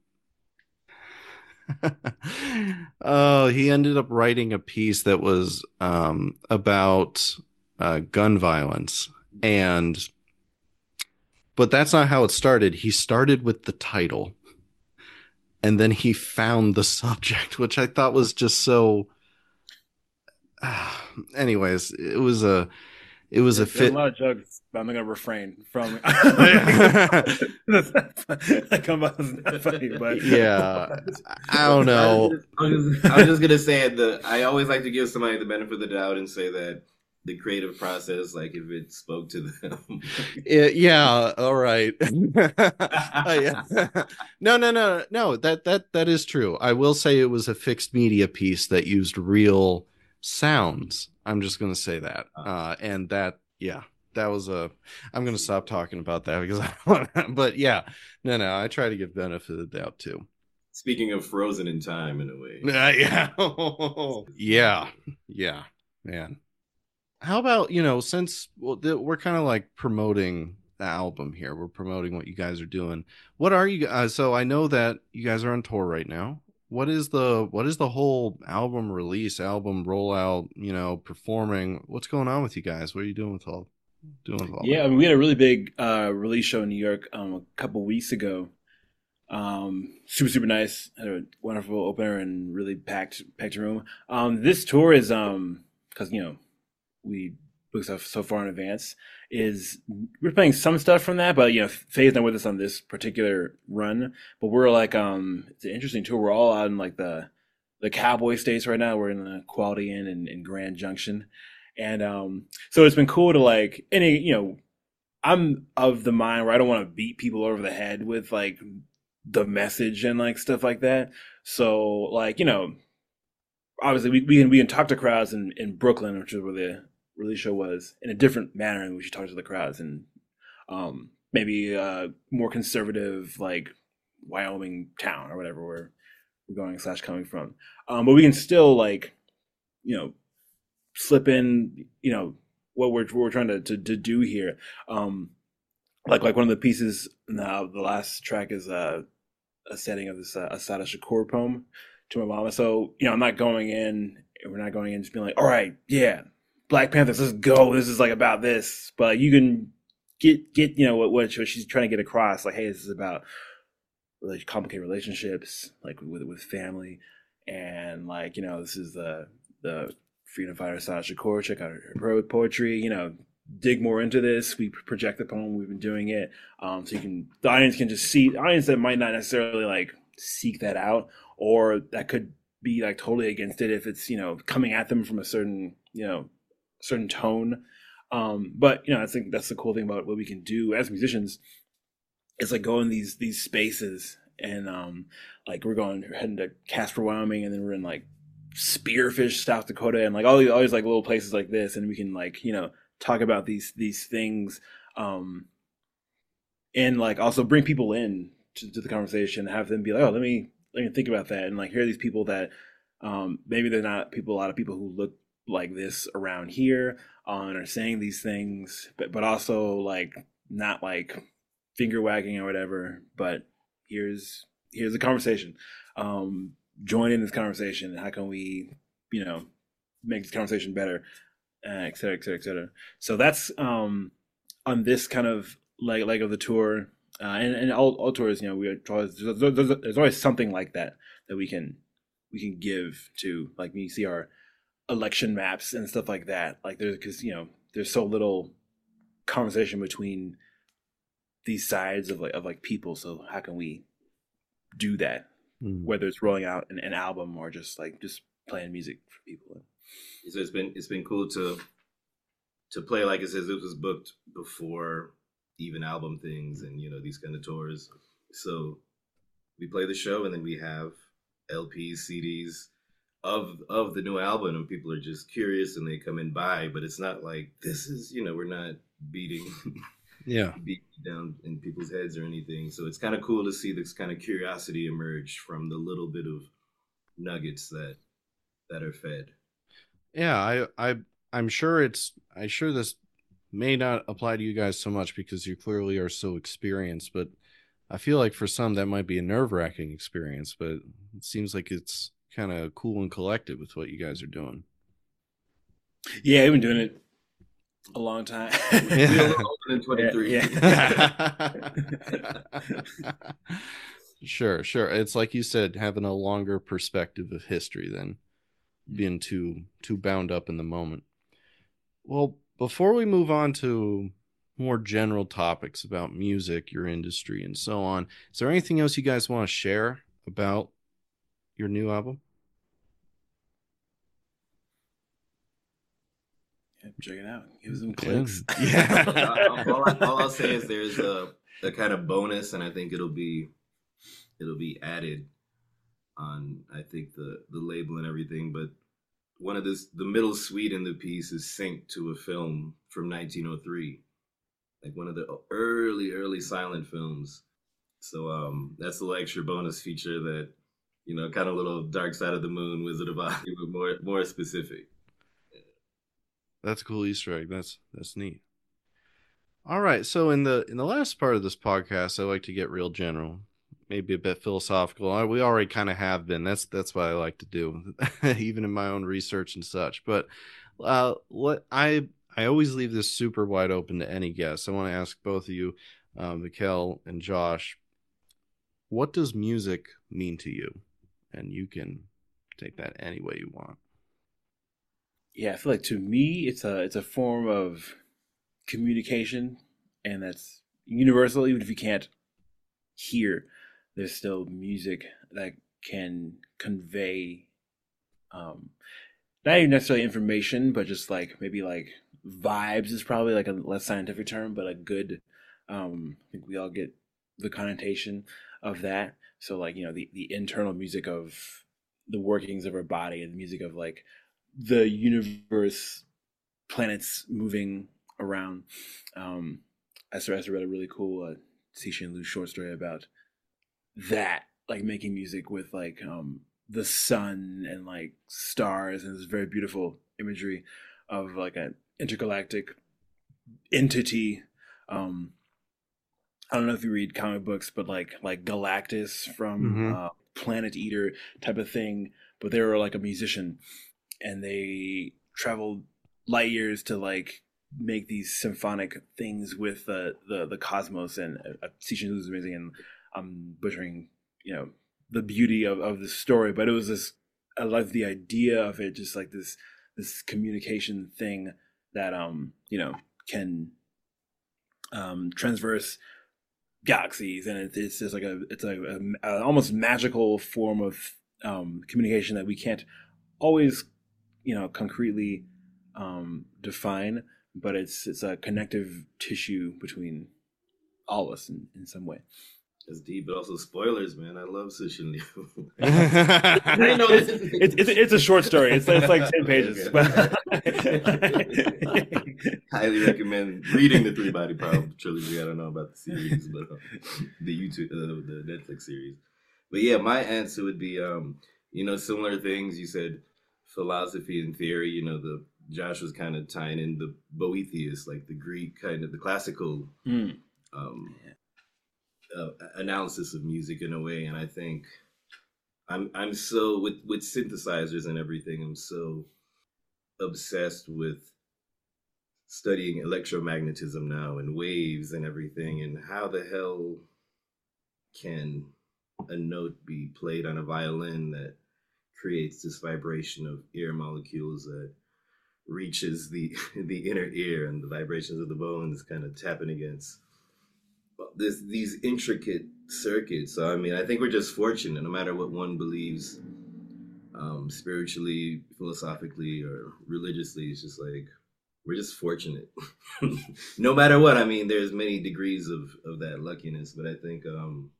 Oh, he ended up writing a piece that was um about uh, gun violence, and. But that's not how it started. He started with the title, and then he found the subject, which I thought was just so. Uh, anyways, it was a, it was There's a fit. A lot of jokes, but I'm gonna refrain from. That's that come out as not funny, but yeah, I don't know. I was, just, I was just gonna say the. I always like to give somebody the benefit of the doubt and say that. The creative process, like if it spoke to them. it, yeah, all right. uh, yeah. No, no, no, no. That that that is true. I will say it was a fixed media piece that used real sounds. I'm just going to say that, uh, and that, yeah, that was a. I'm going to stop talking about that because I don't. Want but yeah, no, no. I try to give benefit of the doubt too. Speaking of frozen in time, in a way. Uh, yeah, yeah, yeah, man. How about, you know, since well, the, we're kind of like promoting the album here, we're promoting what you guys are doing. What are you guys? So I know that you guys are on tour right now. What is the what is the whole album release, album rollout? You know, performing. What's going on with you guys? What are you doing with all? Doing with all yeah, that? I mean, we had a really big uh, release show in New York um, a couple weeks ago. Um, super super nice. Had a wonderful opener and really packed packed room. Um, this tour is um because you know. We booked stuff so far in advance is we're playing some stuff from that, but you know, Faye's not with us on this particular run, but we're like, um, it's an interesting tour. We're all out in like the, the cowboy states right now. We're in the Quality Inn in, in Grand Junction. And um, so it's been cool to like any you know. I'm of the mind where I don't want to beat people over the head with like the message and like stuff like that. So like, you know, obviously we, we can we can talk to crowds in, in Brooklyn, which is where the release show was, in a different manner in which you talk to the crowds, and um maybe a more conservative like Wyoming town or whatever where we're going slash coming from. Um but we can still like, you know, slip in, you know, what we're what we're trying to, to, to do here. Um, like like one of the pieces in the, the last track is uh, a setting of this uh, Asada Shakur poem to my mama. So you know, I'm not going in. We're not going in just being like, all right, yeah, Black Panthers, let's go. This is like about this, but you can get get you know what what she's trying to get across. Like, hey, this is about really complicated relationships, like with with family, and like you know, this is the the freedom fighter Asada Shakur. Check out her, her poetry. You know, dig more into this. We project the poem. We've been doing it, um, so you can the audience can just see. The audience that might not necessarily like seek that out, or that could be like totally against it if it's you know coming at them from a certain you know certain tone. Um, but you know, I think that's the cool thing about what we can do as musicians. It's like go in these these spaces, and um, like we're going we're heading to Casper, Wyoming, and then we're in like Spearfish, South Dakota, and like all these, all these like little places like this, and we can like you know talk about these these things, um, and like also bring people in to, to the conversation, have them be like, oh, let me let me think about that, and like here are these people that um, maybe they're not people, a lot of people who look like this around here, uh, and are saying these things, but but also like not like finger wagging or whatever, but here's here's a conversation. Um, join in this conversation. How can we, you know, make this conversation better, uh, et cetera, et cetera, et cetera. So that's um, on this kind of leg, leg of the tour, uh, and and all, all tours. You know, we there's, there's, there's always something like that that we can we can give to, like when you see our election maps and stuff like that. Like there's because you know there's so little conversation between these sides of like of like people. So how can we do that? Mm. Whether it's rolling out an, an album or just like just playing music for people. So it's been it's been cool to to play, like it says, it was booked before even album things and you know these kind of tours. So we play the show and then we have L Ps, C Ds of of the new album, and people are just curious and they come and buy. But it's not like this is you know we're not beating. Yeah, beat down in people's heads or anything. So it's kind of cool to see this kind of curiosity emerge from the little bit of nuggets that that are fed. Yeah, I, I, I'm sure it's. I'm sure this may not apply to you guys so much because you clearly are so experienced. But I feel like for some that might be a nerve-wracking experience. But it seems like it's kind of cool and collected with what you guys are doing. Yeah, I've been doing it a long time. Yeah. In twenty-three. Yeah. Sure, sure. It's like you said, having a longer perspective of history than being too too bound up in the moment. Well, before we move on to more general topics about music, your industry, and so on, is there anything else you guys want to share about your new album? Yeah, check it out. Give some clicks. Yeah. all, all, I, all I'll say is there's a, a kind of bonus, and I think it'll be it'll be added on, I think, the the label and everything. But one of this, the middle suite in the piece is synced to a film from nineteen oh three, like one of the early early silent films. So um, that's a little extra bonus feature that, you know, kind of little Dark Side of the Moon, Wizard of Oz, but more more specific. That's a cool Easter egg. That's that's neat. All right, so in the in the last part of this podcast, I like to get real general, maybe a bit philosophical. We already kind of have been. That's that's what I like to do, even in my own research and such. But uh, what I I always leave this super wide open to any guest. I want to ask both of you, um, Mikkel and Josh, what does music mean to you? And you can take that any way you want. Yeah, I feel like to me, it's a it's a form of communication, and that's universal. Even if you can't hear, there's still music that can convey um, not even necessarily information, but just like maybe like vibes is probably like a less scientific term, but a good. Um, I think we all get the connotation of that. So like you know the the internal music of the workings of our body, and the music of like the universe, planets moving around. Um, I started, I read a really cool uh, Cixin Liu short story about that, like making music with like um, the sun and like stars, and this very beautiful imagery of like an intergalactic entity. Um, I don't know if you read comic books, but like like Galactus from Mhm. uh, Planet Eater type of thing. But they were like a musician, and they traveled light years to like make these symphonic things with the the, the cosmos. And uh, Cixin Liu is amazing, and I'm butchering, you know, the beauty of, of the story. But it was this, I love the idea of it, just like this this communication thing that um you know can um transverse galaxies, and it, it's just like a it's like a, a almost magical form of um, communication that we can't always, you know, concretely um, define, but it's it's a connective tissue between all of us in, in some way. That's deep, but also spoilers, man. I love Cixin Liu. I didn't know this. It's, it's it's a short story. It's it's like ten pages. But highly recommend reading the Three Body Problem trilogy. I don't know about the series, but uh, the YouTube, uh, the Netflix series. But yeah, my answer would be, um, you know, similar things. You said philosophy and theory. You know, the Josh was kind of tying in the Boethius, like the Greek kind of the classical. Mm. Um, Uh, analysis of music in a way, and I think I'm I'm so with with synthesizers and everything. I'm so obsessed with studying electromagnetism now and waves and everything, and how the hell can a note be played on a violin that creates this vibration of air molecules that reaches the the inner ear, and the vibrations of the bones kind of tapping against this these intricate circuits. So I mean, I think we're just fortunate, no matter what one believes, um, spiritually, philosophically, or religiously. It's just like we're just fortunate, no matter what. I mean, there's many degrees of of that luckiness, but I think um,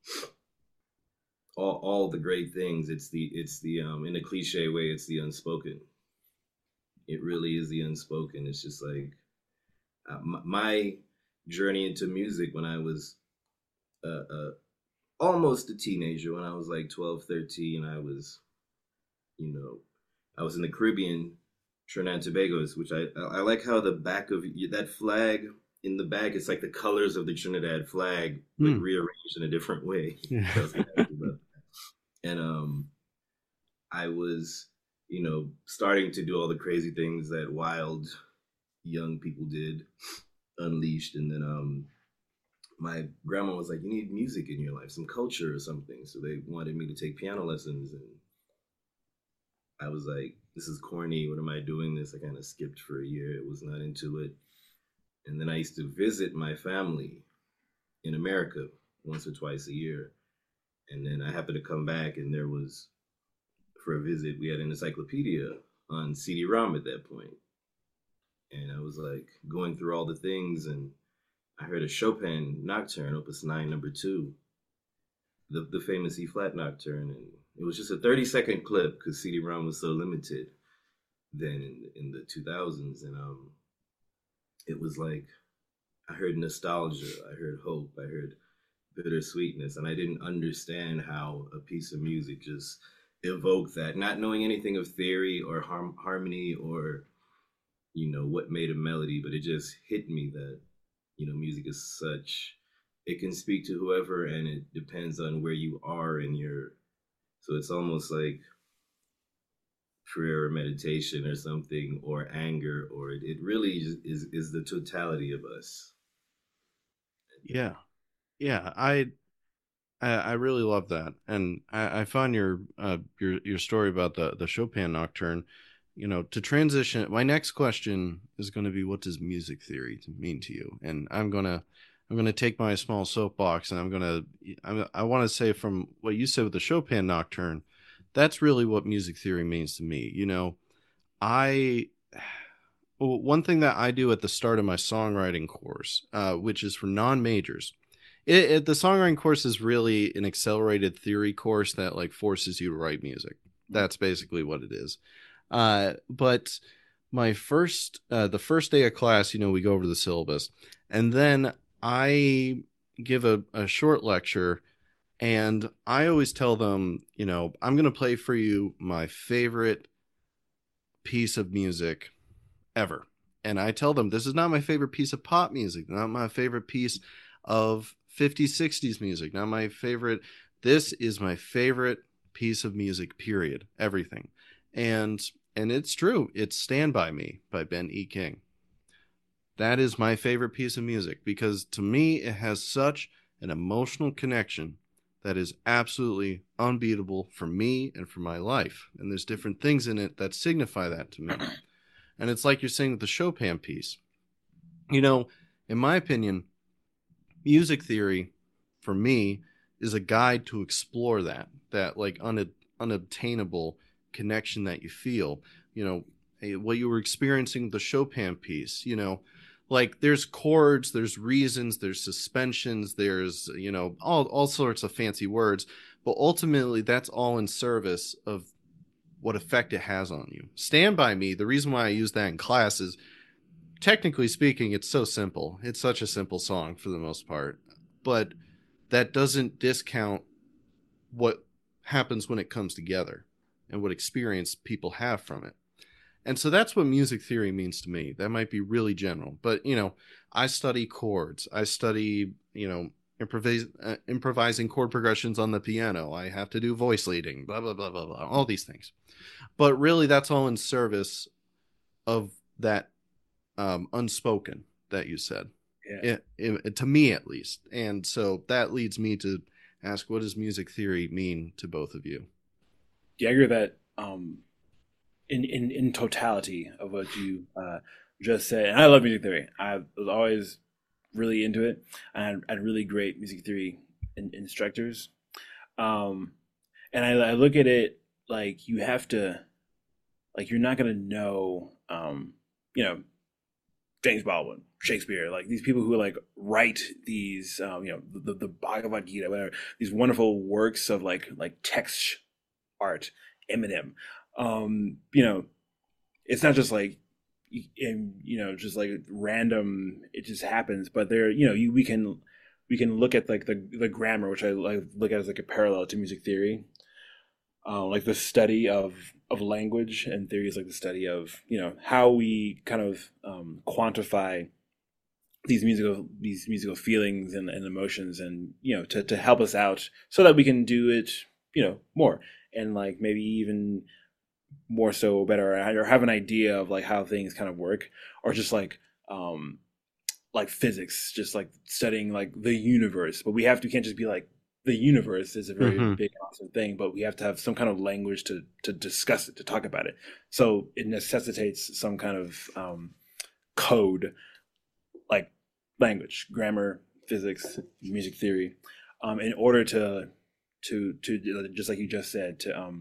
all all the great things. It's the it's the um, in a cliche way, it's the unspoken. It really is the unspoken. It's just like uh, my, my journey into music when I was uh, uh, almost a teenager, when I was like twelve, thirteen, I was, you know, I was in the Caribbean, Trinidad and Tobago, which I, I like how the back of that flag in the back, it's like the colors of the Trinidad flag, but Hmm. rearranged in a different way. Yeah. And um, I was, you know, starting to do all the crazy things that wild young people did, unleashed. And then um, my grandma was like, you need music in your life, some culture or something. So they wanted me to take piano lessons. And I was like, this is corny. What am I doing this? I kind of skipped for a year. I was not into it. And then I used to visit my family in America once or twice a year. And then I happened to come back, and there was, for a visit, we had an encyclopedia on C D ROM at that point. And I was like going through all the things, and I heard a Chopin Nocturne, Opus nine, number two, the, the famous E flat Nocturne. And it was just a thirty second clip because C D ROM was so limited then in, in the two thousands. And um, it was like, I heard nostalgia, I heard hope, I heard bittersweetness, and I didn't understand how a piece of music just evoked that, not knowing anything of theory or harm, harmony or, you know, what made a melody, but it just hit me that, you know, music is such, it can speak to whoever, and it depends on where you are in your, so it's almost like prayer or meditation or something, or anger, or it, it really is, is is the totality of us. Yeah. Yeah. I, I, I really love that. And I, I found your, uh, your, your story about the, the Chopin Nocturne, you know, to transition. My next question is going to be, what does music theory mean to you? And I'm going to, I'm going to take my small soapbox, and I'm going to, I, I want to say from what you said with the Chopin Nocturne, that's really what music theory means to me. You know, I well, one thing that I do at the start of my songwriting course, uh, which is for non-majors, it, it, the songwriting course is really an accelerated theory course that like forces you to write music. That's basically what it is. Uh, but my first, uh, the first day of class, you know, we go over the syllabus, and then I give a, a short lecture, and I always tell them, you know, I'm going to play for you my favorite piece of music ever. And I tell them, this is not my favorite piece of pop music, not my favorite piece of fifties, sixties music, not my favorite. This is my favorite piece of music, period. Everything. And and it's true. It's Stand By Me by Ben E. King. That is my favorite piece of music because to me, it has such an emotional connection that is absolutely unbeatable for me and for my life. And there's different things in it that signify that to me. And it's like you're saying with the Chopin piece. You know, in my opinion, music theory, for me, is a guide to explore that, that like un- unobtainable connection that you feel. You know, hey, what you were experiencing with the Chopin piece, you know, like there's chords, there's reasons, there's suspensions, there's, you know, all, all sorts of fancy words. But ultimately, that's all in service of what effect it has on you. Stand By Me, the reason why I use that in class is, technically speaking, it's so simple. It's such a simple song for the most part. But that doesn't discount what happens when it comes together and what experience people have from it. And so that's what music theory means to me. That might be really general. But, you know, I study chords. I study, you know, improvise, uh, improvising chord progressions on the piano. I have to do voice leading, blah, blah, blah, blah, blah, all these things. But really, that's all in service of that um, unspoken that you said, Yeah. it, it, to me at least. And so that leads me to ask, what does music theory mean to both of you? Yeah, I agree with that. Um, in, in, in totality of what you uh, just said, and I love music theory. I was always really into it. I had, I had really great music theory in, instructors. Um, and I, I look at it like you have to, like you're not going to know, um, you know, James Baldwin, Shakespeare, like these people who like write these, um, you know, the, the Bhagavad Gita, whatever, these wonderful works of like like text art, Eminem. Um, you know, it's not just like, in, you know, just like random. It just happens, but there, you know, you we can we can look at like the the grammar, which I like look at as like a parallel to music theory. Uh, like the study of of language, and theory is like the study of, you know, how we kind of um, quantify these musical these musical feelings and, and emotions, and you know, to, to help us out so that we can do it, you know, more, and like maybe even more so better, or have an idea of like how things kind of work, or just like um like physics, just like studying like the universe. But we have to, we can't just be like, the universe is a very Mm-hmm. big, awesome thing, but we have to have some kind of language to to discuss it, to talk about it. So it necessitates some kind of um, code, like language, grammar, physics, music theory, um, in order to to to just like you just said, to um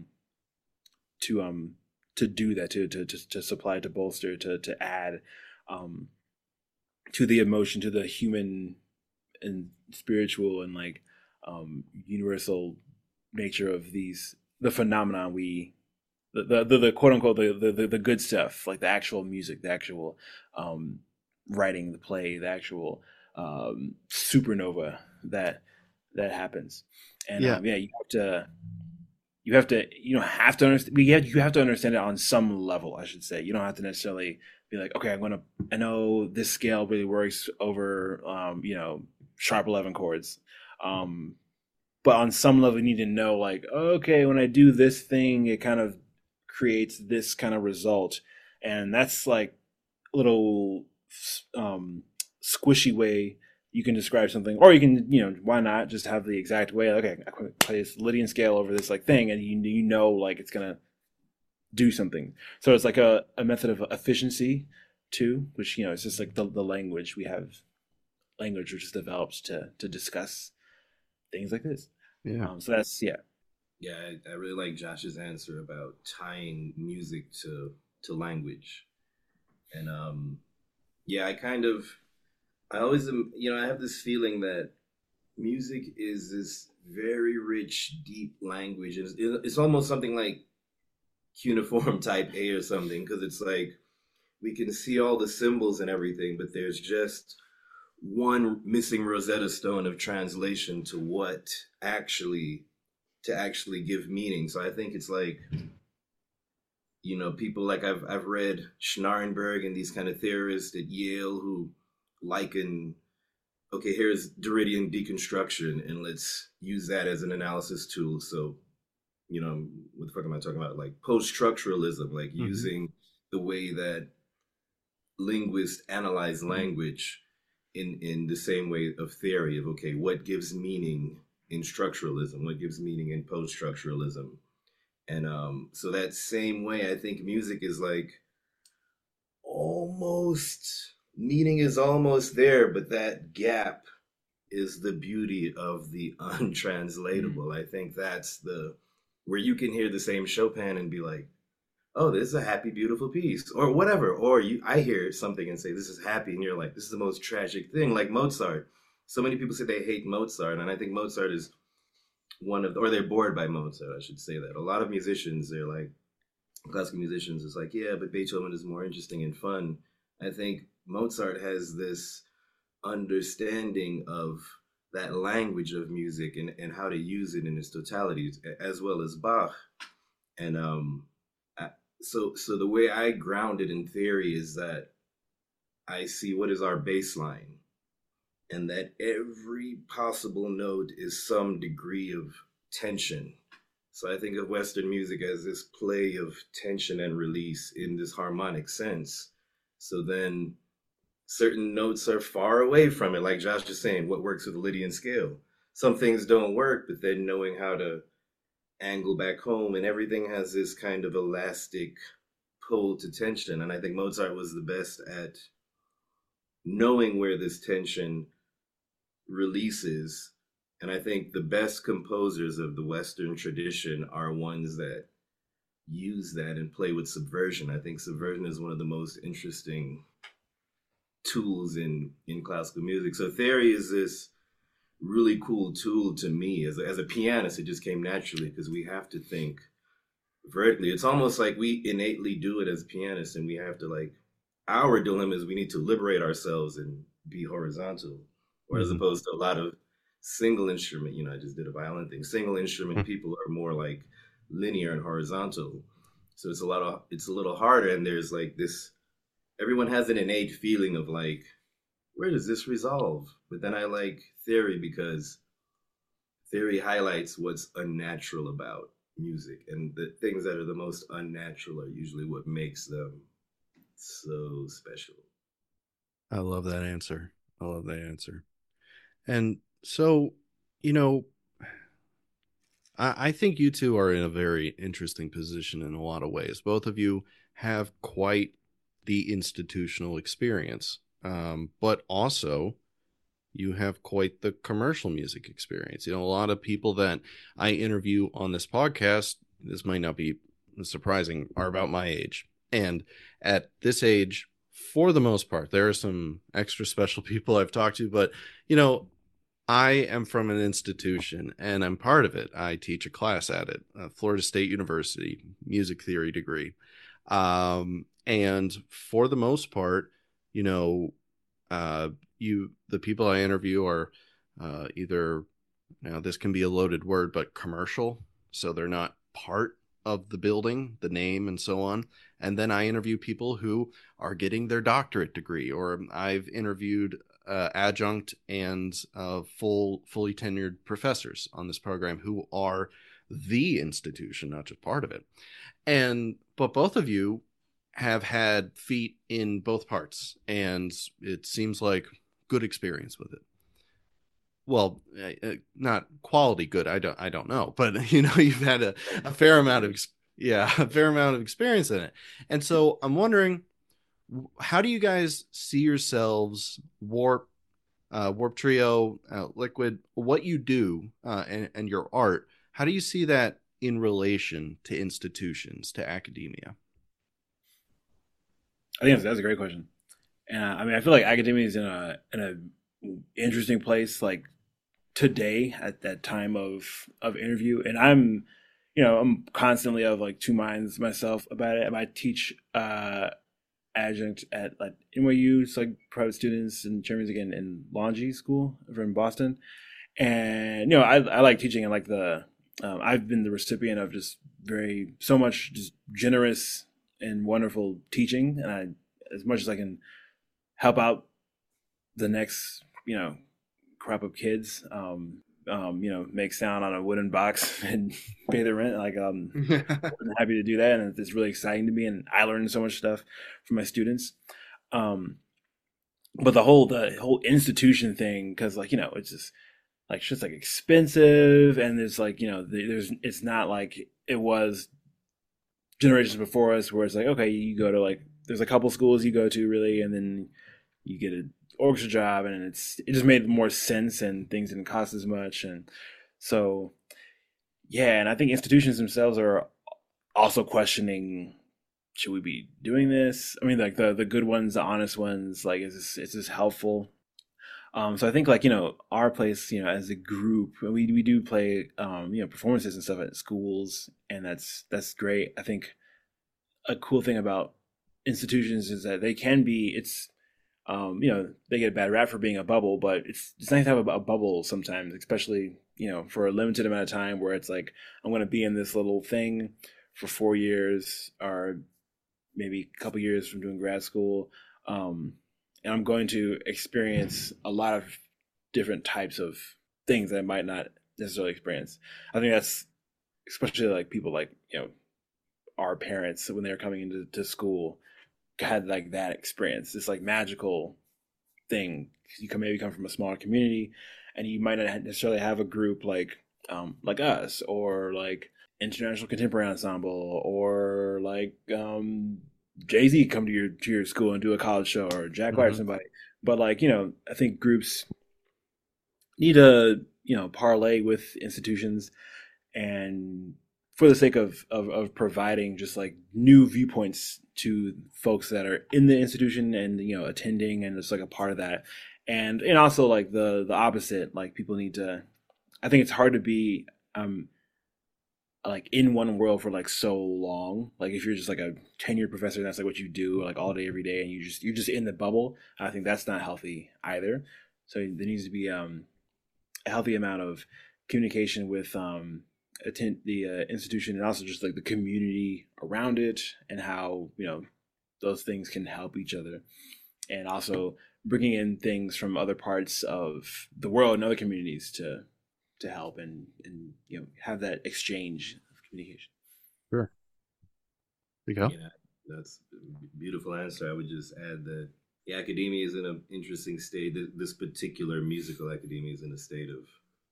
to um to do that, to to to, to supply, to bolster, to to add um to the emotion, to the human and spiritual and like um, universal nature of these, the phenomenon we, the the, the, the quote unquote the, the the good stuff, like the actual music, the actual um, writing, the play, the actual um, supernova that that happens. And Yeah. um, yeah, you have to you have to you don't have to understand. We have, you have to understand it on some level, I should say. You don't have to necessarily be like, okay, I'm gonna, I know this scale really works over, um, you know, sharp eleven chords. Um, but on some level, you need to know, like, okay, when I do this thing, it kind of creates this kind of result, and that's like a little um, squishy way you can describe something, or you can, you know, why not just have the exact way? Okay, I play this Lydian scale over this like thing, and you you know, like it's gonna do something. So it's like a, a method of efficiency too, which, you know, it's just like the, the language we have, language which is developed to to discuss things like this. Yeah. Um, so that's yeah. Yeah, I, I really like Josh's answer about tying music to to language. And um, yeah, I kind of, I always am, you know, I have this feeling that music is this very rich, deep language. It's, it's almost something like cuneiform type A or something, because it's like we can see all the symbols and everything, but there's just one missing Rosetta Stone of translation to what actually, to actually give meaning. So I think it's like, you know, people like I've I've read Schnarrenberg and these kind of theorists at Yale who liken, okay, here's Derridian deconstruction, and let's use that as an analysis tool. So, you know, what the fuck am I talking about? Like post-structuralism, like mm-hmm. using the way that linguists analyze language in, in the same way of theory of, okay, what gives meaning in structuralism? What gives meaning in post-structuralism? And um, so that same way, I think music is like almost, meaning is almost there, but that gap is the beauty of the untranslatable. Mm-hmm. I think that's the, where you can hear the same Chopin and be like, oh, this is a happy, beautiful piece, or whatever. Or you, I hear something and say, this is happy, and you're like, this is the most tragic thing, like Mozart. So many people say they hate Mozart, and I think Mozart is one of, or they're bored by Mozart, I should say that. A lot of musicians, they're like, classical musicians, it's like, yeah, but Beethoven is more interesting and fun. I think Mozart has this understanding of that language of music and, and how to use it in its totality, as well as Bach. And um, I, so so the way I ground it in theory is that I see what is our baseline, and that every possible note is some degree of tension. So I think of Western music as this play of tension and release in this harmonic sense. So then certain notes are far away from it, like Josh is saying, what works with the Lydian scale. Some things don't work, but then knowing how to angle back home, and everything has this kind of elastic pull to tension. And I think Mozart was the best at knowing where this tension releases. And I think the best composers of the Western tradition are ones that use that and play with subversion. I think subversion is one of the most interesting tools in, in classical music. So theory is this really cool tool to me. As a, as a pianist, it just came naturally because we have to think vertically. It's almost like we innately do it as pianists, and we have to, like, our dilemma is we need to liberate ourselves and be horizontal, or mm-hmm. as opposed to a lot of single instrument, you know, I just did a violin thing. Single instrument people are more like linear and horizontal. So it's a lot of, it's a little harder. And there's like this, everyone has an innate feeling of like, where does this resolve? But then I like theory because theory highlights what's unnatural about music. And the things that are the most unnatural are usually what makes them so special. I love that answer. I love that answer. And so, you know, I, I think you two are in a very interesting position in a lot of ways. Both of you have quite the institutional experience, um, but also you have quite the commercial music experience. You know, a lot of people that I interview on this podcast, this might not be surprising, are about my age. And at this age, for the most part, there are some extra special people I've talked to, but, you know, I am from an institution and I'm part of it. I teach a class at it, uh, Florida State University, music theory degree. Um, and for the most part, you know, uh, you, the people I interview are uh, either, now this can be a loaded word, but commercial. So they're not part of the building, the name and so on. And then I interview people who are getting their doctorate degree, or I've interviewed Uh, adjunct and uh, full, fully tenured professors on this program who are the institution, not just part of it. And but both of you have had feet in both parts, and it seems like good experience with it. Well, uh, not quality good. I don't. I don't know, but you know, you've had a, a fair amount of yeah, a fair amount of experience in it, and so I'm wondering, how do you guys see yourselves, Warp, uh, Warp Trio, uh, Liquid, what you do uh, and, and your art? How do you see that in relation to institutions, to academia? I think that's, that's a great question. And uh, I mean, I feel like academia is in a in a interesting place, like today at that time of of interview. And I'm, you know, I'm constantly of like two minds myself about it. I teach uh, adjunct at like N Y U, it's like private students and Germans again in Longy School over in Boston. And you know, I I like teaching and like the um, I've been the recipient of just very so much just generous and wonderful teaching, and I as much as I can help out the next you know crop of kids, um, um, you know, make sound on a wooden box and pay the rent. Like um, I'm happy to do that, and it's really exciting to me, and I learned so much stuff from my students. Um, but the whole the whole institution thing, because like you know, it's just like shit's like expensive, and there's like you know there's it's not like it was generations before us where it's like okay you go to like there's a couple schools you go to really and then you get an orchestra job and it's it just made more sense and things didn't cost as much and so yeah and I think institutions themselves are also questioning should we be doing this. I mean like the the good ones, the honest ones, like is this is this helpful? Um, so I think like, you know, our place, you know, as a group, we we do play, um, you know, performances and stuff at schools, and that's that's great. I think a cool thing about institutions is that they can be, it's, um, you know, they get a bad rap for being a bubble, but it's it's nice to have a, a bubble sometimes, especially, you know, for a limited amount of time where it's like, I'm going to be in this little thing for four years or maybe a couple years from doing grad school. Um, And I'm going to experience a lot of different types of things that I might not necessarily experience. I think that's especially like people like, you know, our parents when they were coming into to school had like that experience, this like magical thing. You can maybe come from a smaller community and you might not necessarily have a group like um, like us or like International Contemporary Ensemble or like um, Jay-Z come to your to your school and do a college show or Jack White mm-hmm. or somebody. But like, you know, I think groups need to, you know, parlay with institutions and for the sake of, of, of providing just like new viewpoints to folks that are in the institution and, you know, attending and it's like a part of that. And and also like the the opposite, like people need to I think it's hard to be um like in one world for like so long. Like if you're just like a tenured professor, that's like what you do like all day, every day, and you just you're just in the bubble. I think that's not healthy either. So there needs to be um, a healthy amount of communication with um, attend the uh, institution and also just like the community around it and how you know those things can help each other, and also bringing in things from other parts of the world and other communities to. to help and, and, you know, have that exchange of communication. Sure. There you go. Yeah, that's a beautiful answer. I would just add that the academia is in an interesting state. This particular musical academia is in a state of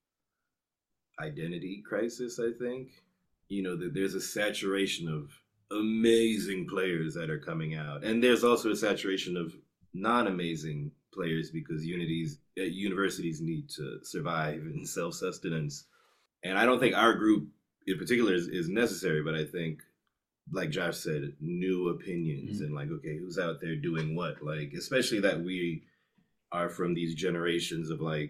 identity crisis, I think. You know, that there's a saturation of amazing players that are coming out. And there's also a saturation of non-amazing players because unities, uh, universities need to survive and self-sustenance. And I don't think our group in particular is, is necessary, but I think, like Josh said, new opinions mm-hmm. and like, okay, who's out there doing what? Like, especially that we are from these generations of like,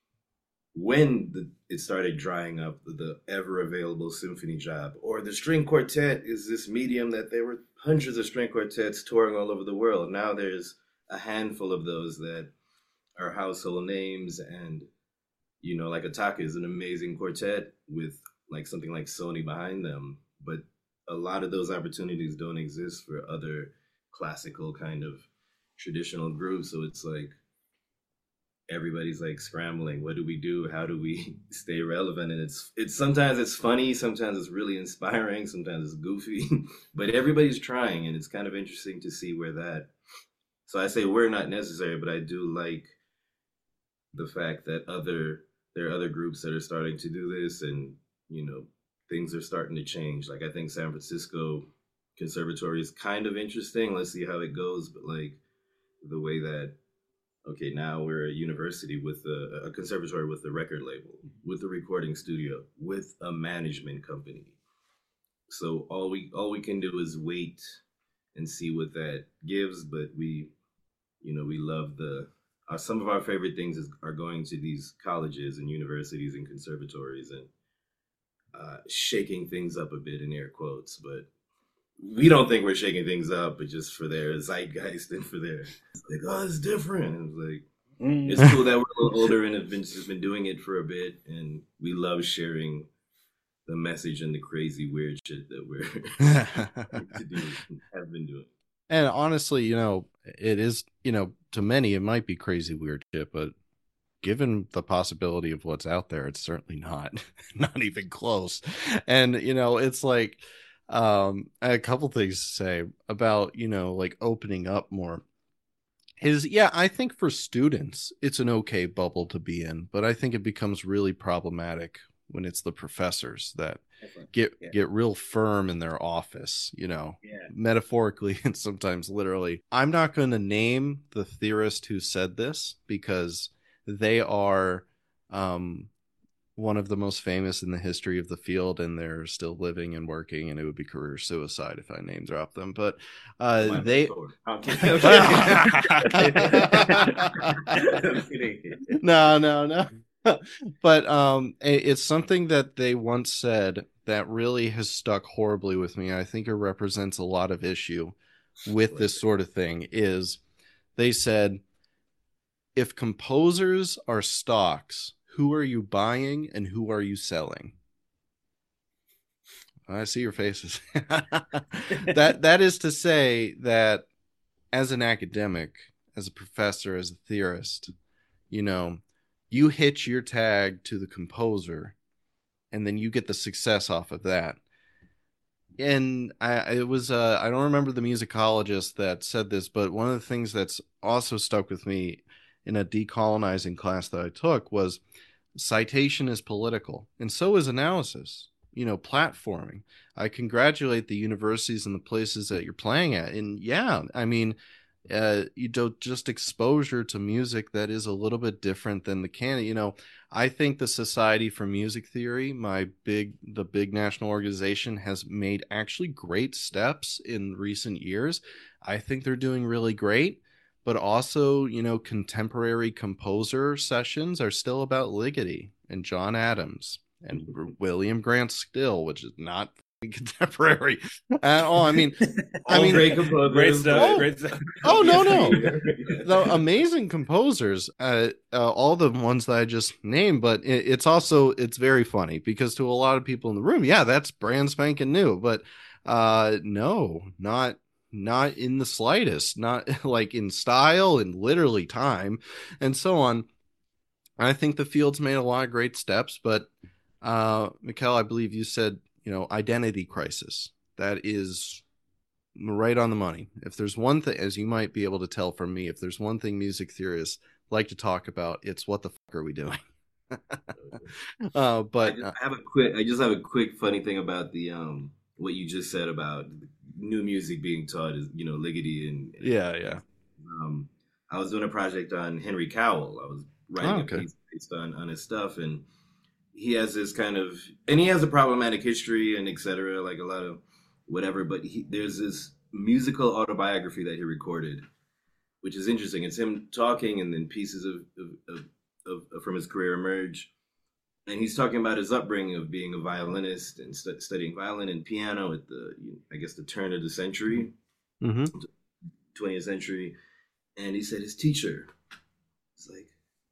when the, it started drying up, the, the ever-available symphony job, or the string quartet is this medium that there were hundreds of string quartets touring all over the world. Now there's a handful of those that are household names, and you know, like Ataka is an amazing quartet with like something like Sony behind them, but a lot of those opportunities don't exist for other classical kind of traditional groups. So it's like everybody's like scrambling. What do we do? How do we stay relevant? And it's it's sometimes it's funny, sometimes it's really inspiring, sometimes it's goofy, but everybody's trying, and it's kind of interesting to see where that. So I say we're not necessary, but I do like the fact that other there are other groups that are starting to do this, and you know things are starting to change. Like I think San Francisco Conservatory is kind of interesting. Let's see how it goes, but like the way that okay now we're a university with a, a conservatory with a record label, with a recording studio, with a management company. So all we all we can do is wait and see what that gives. But we, you know, we love the uh, some of our favorite things is, are going to these colleges and universities and conservatories and uh, shaking things up a bit in air quotes, but we don't think we're shaking things up, but just for their zeitgeist and for their it's like, oh, it's different. And it's like mm. it's cool that we're a little older and have been just been doing it for a bit, and we love sharing the message and the crazy weird shit that we're to do, have been doing. And honestly, you know, it is, you know, to many it might be crazy weird shit, but given the possibility of what's out there, it's certainly not, not even close. And, you know, it's like um, a couple things to say about, you know, like opening up more is, yeah, I think for students, it's an okay bubble to be in, but I think it becomes really problematic when it's the professors that get yeah. get real firm in their office, you know, yeah. metaphorically and sometimes literally. I'm not going to name the theorist who said this because they are um, one of the most famous in the history of the field, and they're still living and working, and it would be career suicide if I name drop them. But uh, they no, no, no. But um, it's something that they once said that really has stuck horribly with me. I think it represents a lot of issue with this sort of thing. Is they said, if composers are stocks, who are you buying and who are you selling? I see your faces. that that is to say that as an academic, as a professor, as a theorist, you know, you hitch your tag to the composer, and then you get the success off of that. And I, it was, uh, I don't remember the musicologist that said this, but one of the things that's also stuck with me in a decolonizing class that I took was citation is political, and so is analysis, you know, platforming. I congratulate the universities and the places that you're playing at. And yeah, I mean, Uh, you don't just exposure to music that is a little bit different than the canon. You know, I think the Society for Music Theory, my big, the big national organization, has made actually great steps in recent years. I think they're doing really great, but also, you know, contemporary composer sessions are still about Ligeti and John Adams and William Grant Still, which is not contemporary at all. I mean, I mean, great composers, great stuff. Oh, great stuff. oh no, no, the amazing composers, uh, uh, all the ones that I just named. But it, it's also it's very funny because to a lot of people in the room, yeah, that's brand spanking new. But uh, no, not not in the slightest. Not like in style and literally time and so on. I think the field's made a lot of great steps, but uh, Mikkel, I believe you said, you know, identity crisis. That is right on the money. If there's one thing, as you might be able to tell from me, if there's one thing music theorists like to talk about, it's what the fuck are we doing? uh, but I just have a quick. I just have a quick funny thing about the um what you just said about new music being taught is, you know, Ligeti and, and yeah, yeah. Um, I was doing a project on Henry Cowell. I was writing oh, okay. a piece based on on his stuff, and he has this kind of, and he has a problematic history and et cetera, like a lot of whatever, but he, there's this musical autobiography that he recorded, which is interesting. It's him talking, and then pieces of, of, of, of from his career emerge. And he's talking about his upbringing of being a violinist and st- studying violin and piano at the, I guess, the turn of the century, mm-hmm. twentieth century. And he said his teacher was like,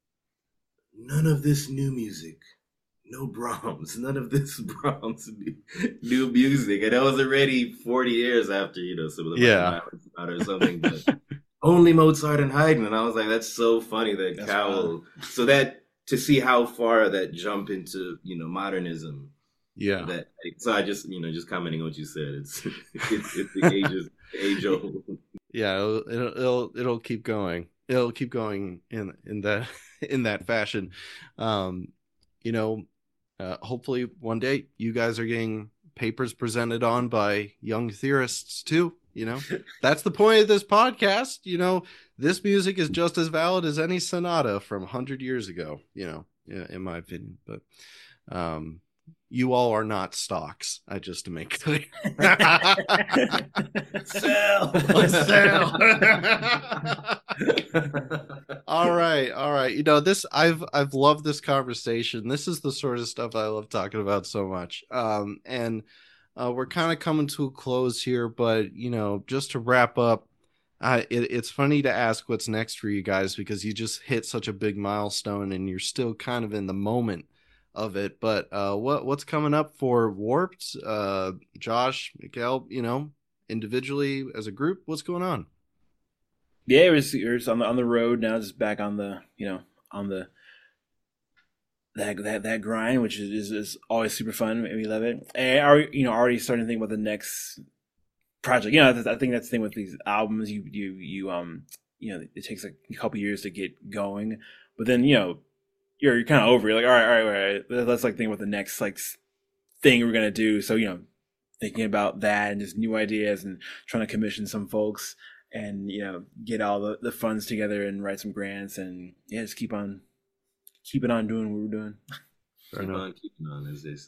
none of this new music. No Brahms, none of this Brahms new music. And that was already forty years after, you know, some of the yeah. or something, but only Mozart and Haydn. And I was like, that's so funny that that's Cowell, fun. So that to see how far that jump into, you know, modernism. Yeah. That so I just, you know, just commenting on what you said. It's it's, it's the ages age old. Yeah, it'll, it'll it'll it'll keep going. It'll keep going in in that in that fashion. Um, you know, Uh, hopefully one day you guys are getting papers presented on by young theorists too. You know, that's the point of this podcast. You know, this music is just as valid as any sonata from a hundred years ago, you know, in my opinion. But um, you all are not stocks. I just to make clear. Sell, sell. all right, all right. You know this. I've I've loved this conversation. This is the sort of stuff I love talking about so much. Um, and uh, we're kind of coming to a close here, but you know, just to wrap up. Uh, it, it's funny to ask what's next for you guys because you just hit such a big milestone and you're still kind of in the moment of it. But uh, what what's coming up for Warped? Uh, Josh, Mikael, you know, individually as a group, what's going on? Yeah, it was, it was on the on the road now, just back on the you know on the that that that grind, which is is, is always super fun. And we love it. And are you know already starting to think about the next project. You know, I think that's the thing with these albums. You you you um you know it takes like a couple years to get going, but then you know you're, you're kind of over. You're like, all right, all right, all right. Let's like think about the next like thing we're gonna do. So you know, thinking about that and just new ideas and trying to commission some folks and you know get all the, the funds together and write some grants and yeah, just keep on keeping on doing what we're doing. Keep on keeping on, as they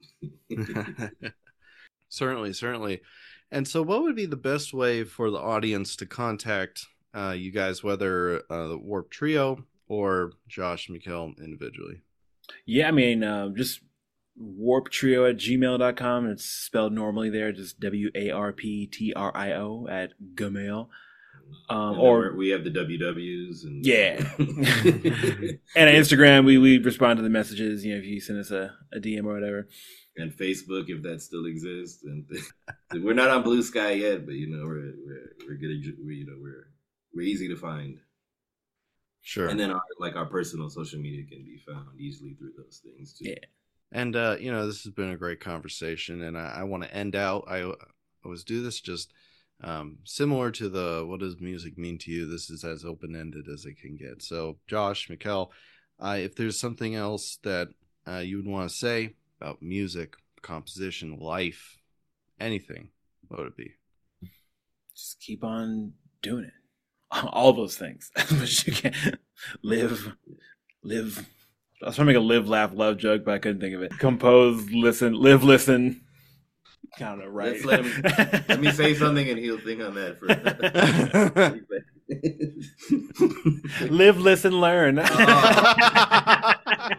say. Certainly, certainly. And so what would be the best way for the audience to contact uh, you guys, whether uh, the Warp Trio or Josh and Mikael individually? Yeah, I mean, uh, just warp trio at gmail dot com. It's spelled normally there, just W A R P T R I O at Gmail. Um, or we have the W Ws. And yeah. And on Instagram, we, we respond to the messages, you know, if you send us a, a D M or whatever. And Facebook, if that still exists, and we're not on Blue Sky yet, but you know we're we're we're getting we, you know we're we're easy to find. Sure. And then our like our personal social media can be found easily through those things too. Yeah. And uh, you know this has been a great conversation, and I, I want to end out. I always do this just um, similar to the what does music mean to you. This is as open ended as it can get. So, Josh, Mikael, uh, if there's something else that uh, you would want to say about music, composition, life, anything, what would it be? Just keep on doing it. All those things. But you can live, live. I was trying to make a live, laugh, love joke, but I couldn't think of it. Compose, listen, live, listen. Kind of right. Let, him, let me say something and he'll think on that for live, listen, learn. Oh.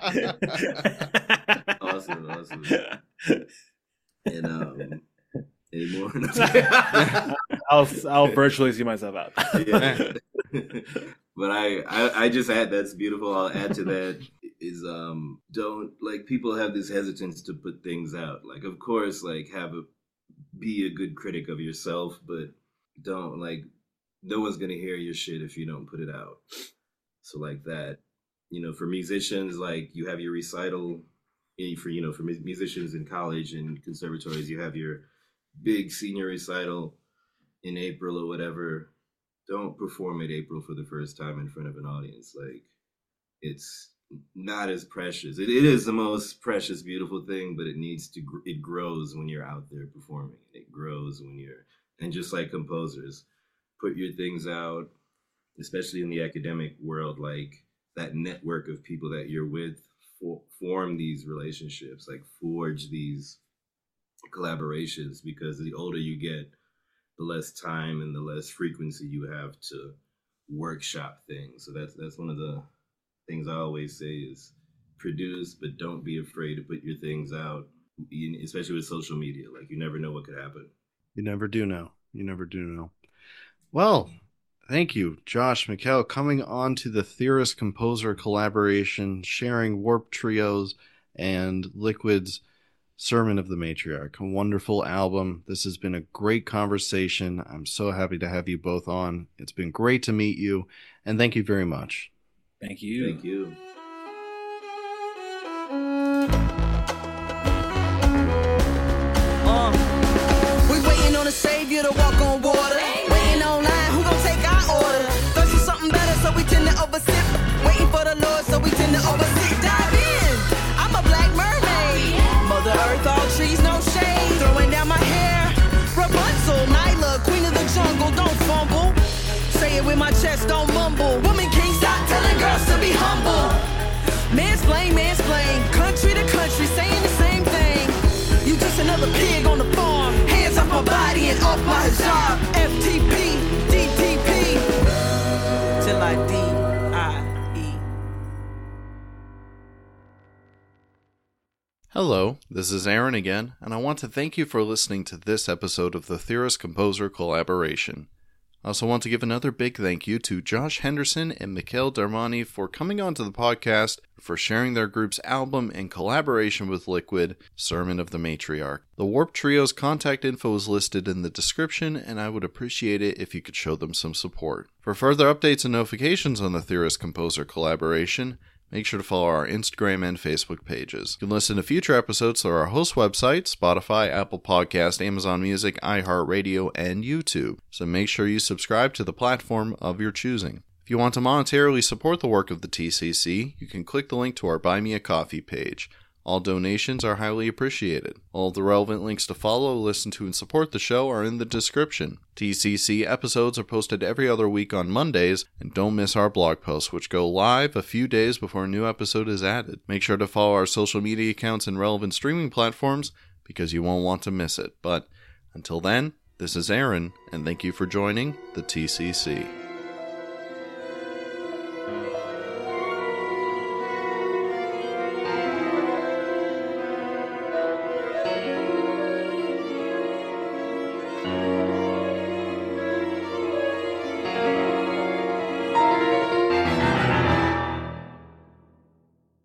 Awesome, awesome. And um, any more? I'll I'll virtually see myself out. Yeah. But I, I I just add that's beautiful. I'll add to that is um don't like people have this hesitance to put things out. Like of course like have a be a good critic of yourself, but don't like no one's gonna hear your shit if you don't put it out. So like that, you know, for musicians, like you have your recital. For you know, for musicians in college and conservatories, you have your big senior recital in April or whatever. Don't perform at April for the first time in front of an audience. Like, it's not as precious. It, it is the most precious, beautiful thing, but it needs to. It grows when you're out there performing. It grows when you're, and just like composers, put your things out, especially in the academic world. Like that network of people that you're with. Form these relationships, like forge these collaborations, because the older you get, the less time and the less frequency you have to workshop things. So that's that's one of the things I always say is produce, but don't be afraid to put your things out, especially with social media. Like you never know what could happen. You never do know. You never do know. Well, thank you, Josh, Mikael, coming on to the Theorist Composer collaboration, sharing Warp Trio's and Liquid's Sermon of the Matriarch. A wonderful album. This has been a great conversation. I'm so happy to have you both on. It's been great to meet you, and thank you very much. Thank you. Thank you. Uh, we waiting on a savior to walk on water. Waiting online, who gon' take our order? Thirsty for something better, so we tend to oversip. Waiting for the Lord, so we tend to oversip. Dive in, I'm a black mermaid. Mother Earth, all trees, no shade. Throwing down my hair. Rapunzel, Nyla, queen of the jungle, don't fumble. Say it with my chest, don't mumble. Woman king, stop telling girls to be humble. Mansplain, mansplain, country to country, saying the same Get off my job, F T P, D T P, till I D I E. Hello, this is Aaron again, and I want to thank you for listening to this episode of the Theorist-Composer Collaboration. I also want to give another big thank you to Josh Henderson and Mikhail Darmani for coming onto the podcast, for sharing their group's album in collaboration with Liquid, Sermon of the Matriarch. The Warp Trio's contact info is listed in the description, and I would appreciate it if you could show them some support. For further updates and notifications on the Theorist-Composer Collaboration, make sure to follow our Instagram and Facebook pages. You can listen to future episodes through our host website, Spotify, Apple Podcast, Amazon Music, iHeartRadio, and YouTube. So make sure you subscribe to the platform of your choosing. If you want to monetarily support the work of the T C C, you can click the link to our Buy Me a Coffee page. All donations are highly appreciated. All of the relevant links to follow, listen to, and support the show are in the description. T C C episodes are posted every other week on Mondays, and don't miss our blog posts, which go live a few days before a new episode is added. Make sure to follow our social media accounts and relevant streaming platforms, because you won't want to miss it. But until then, this is Aaron, and thank you for joining the T C C.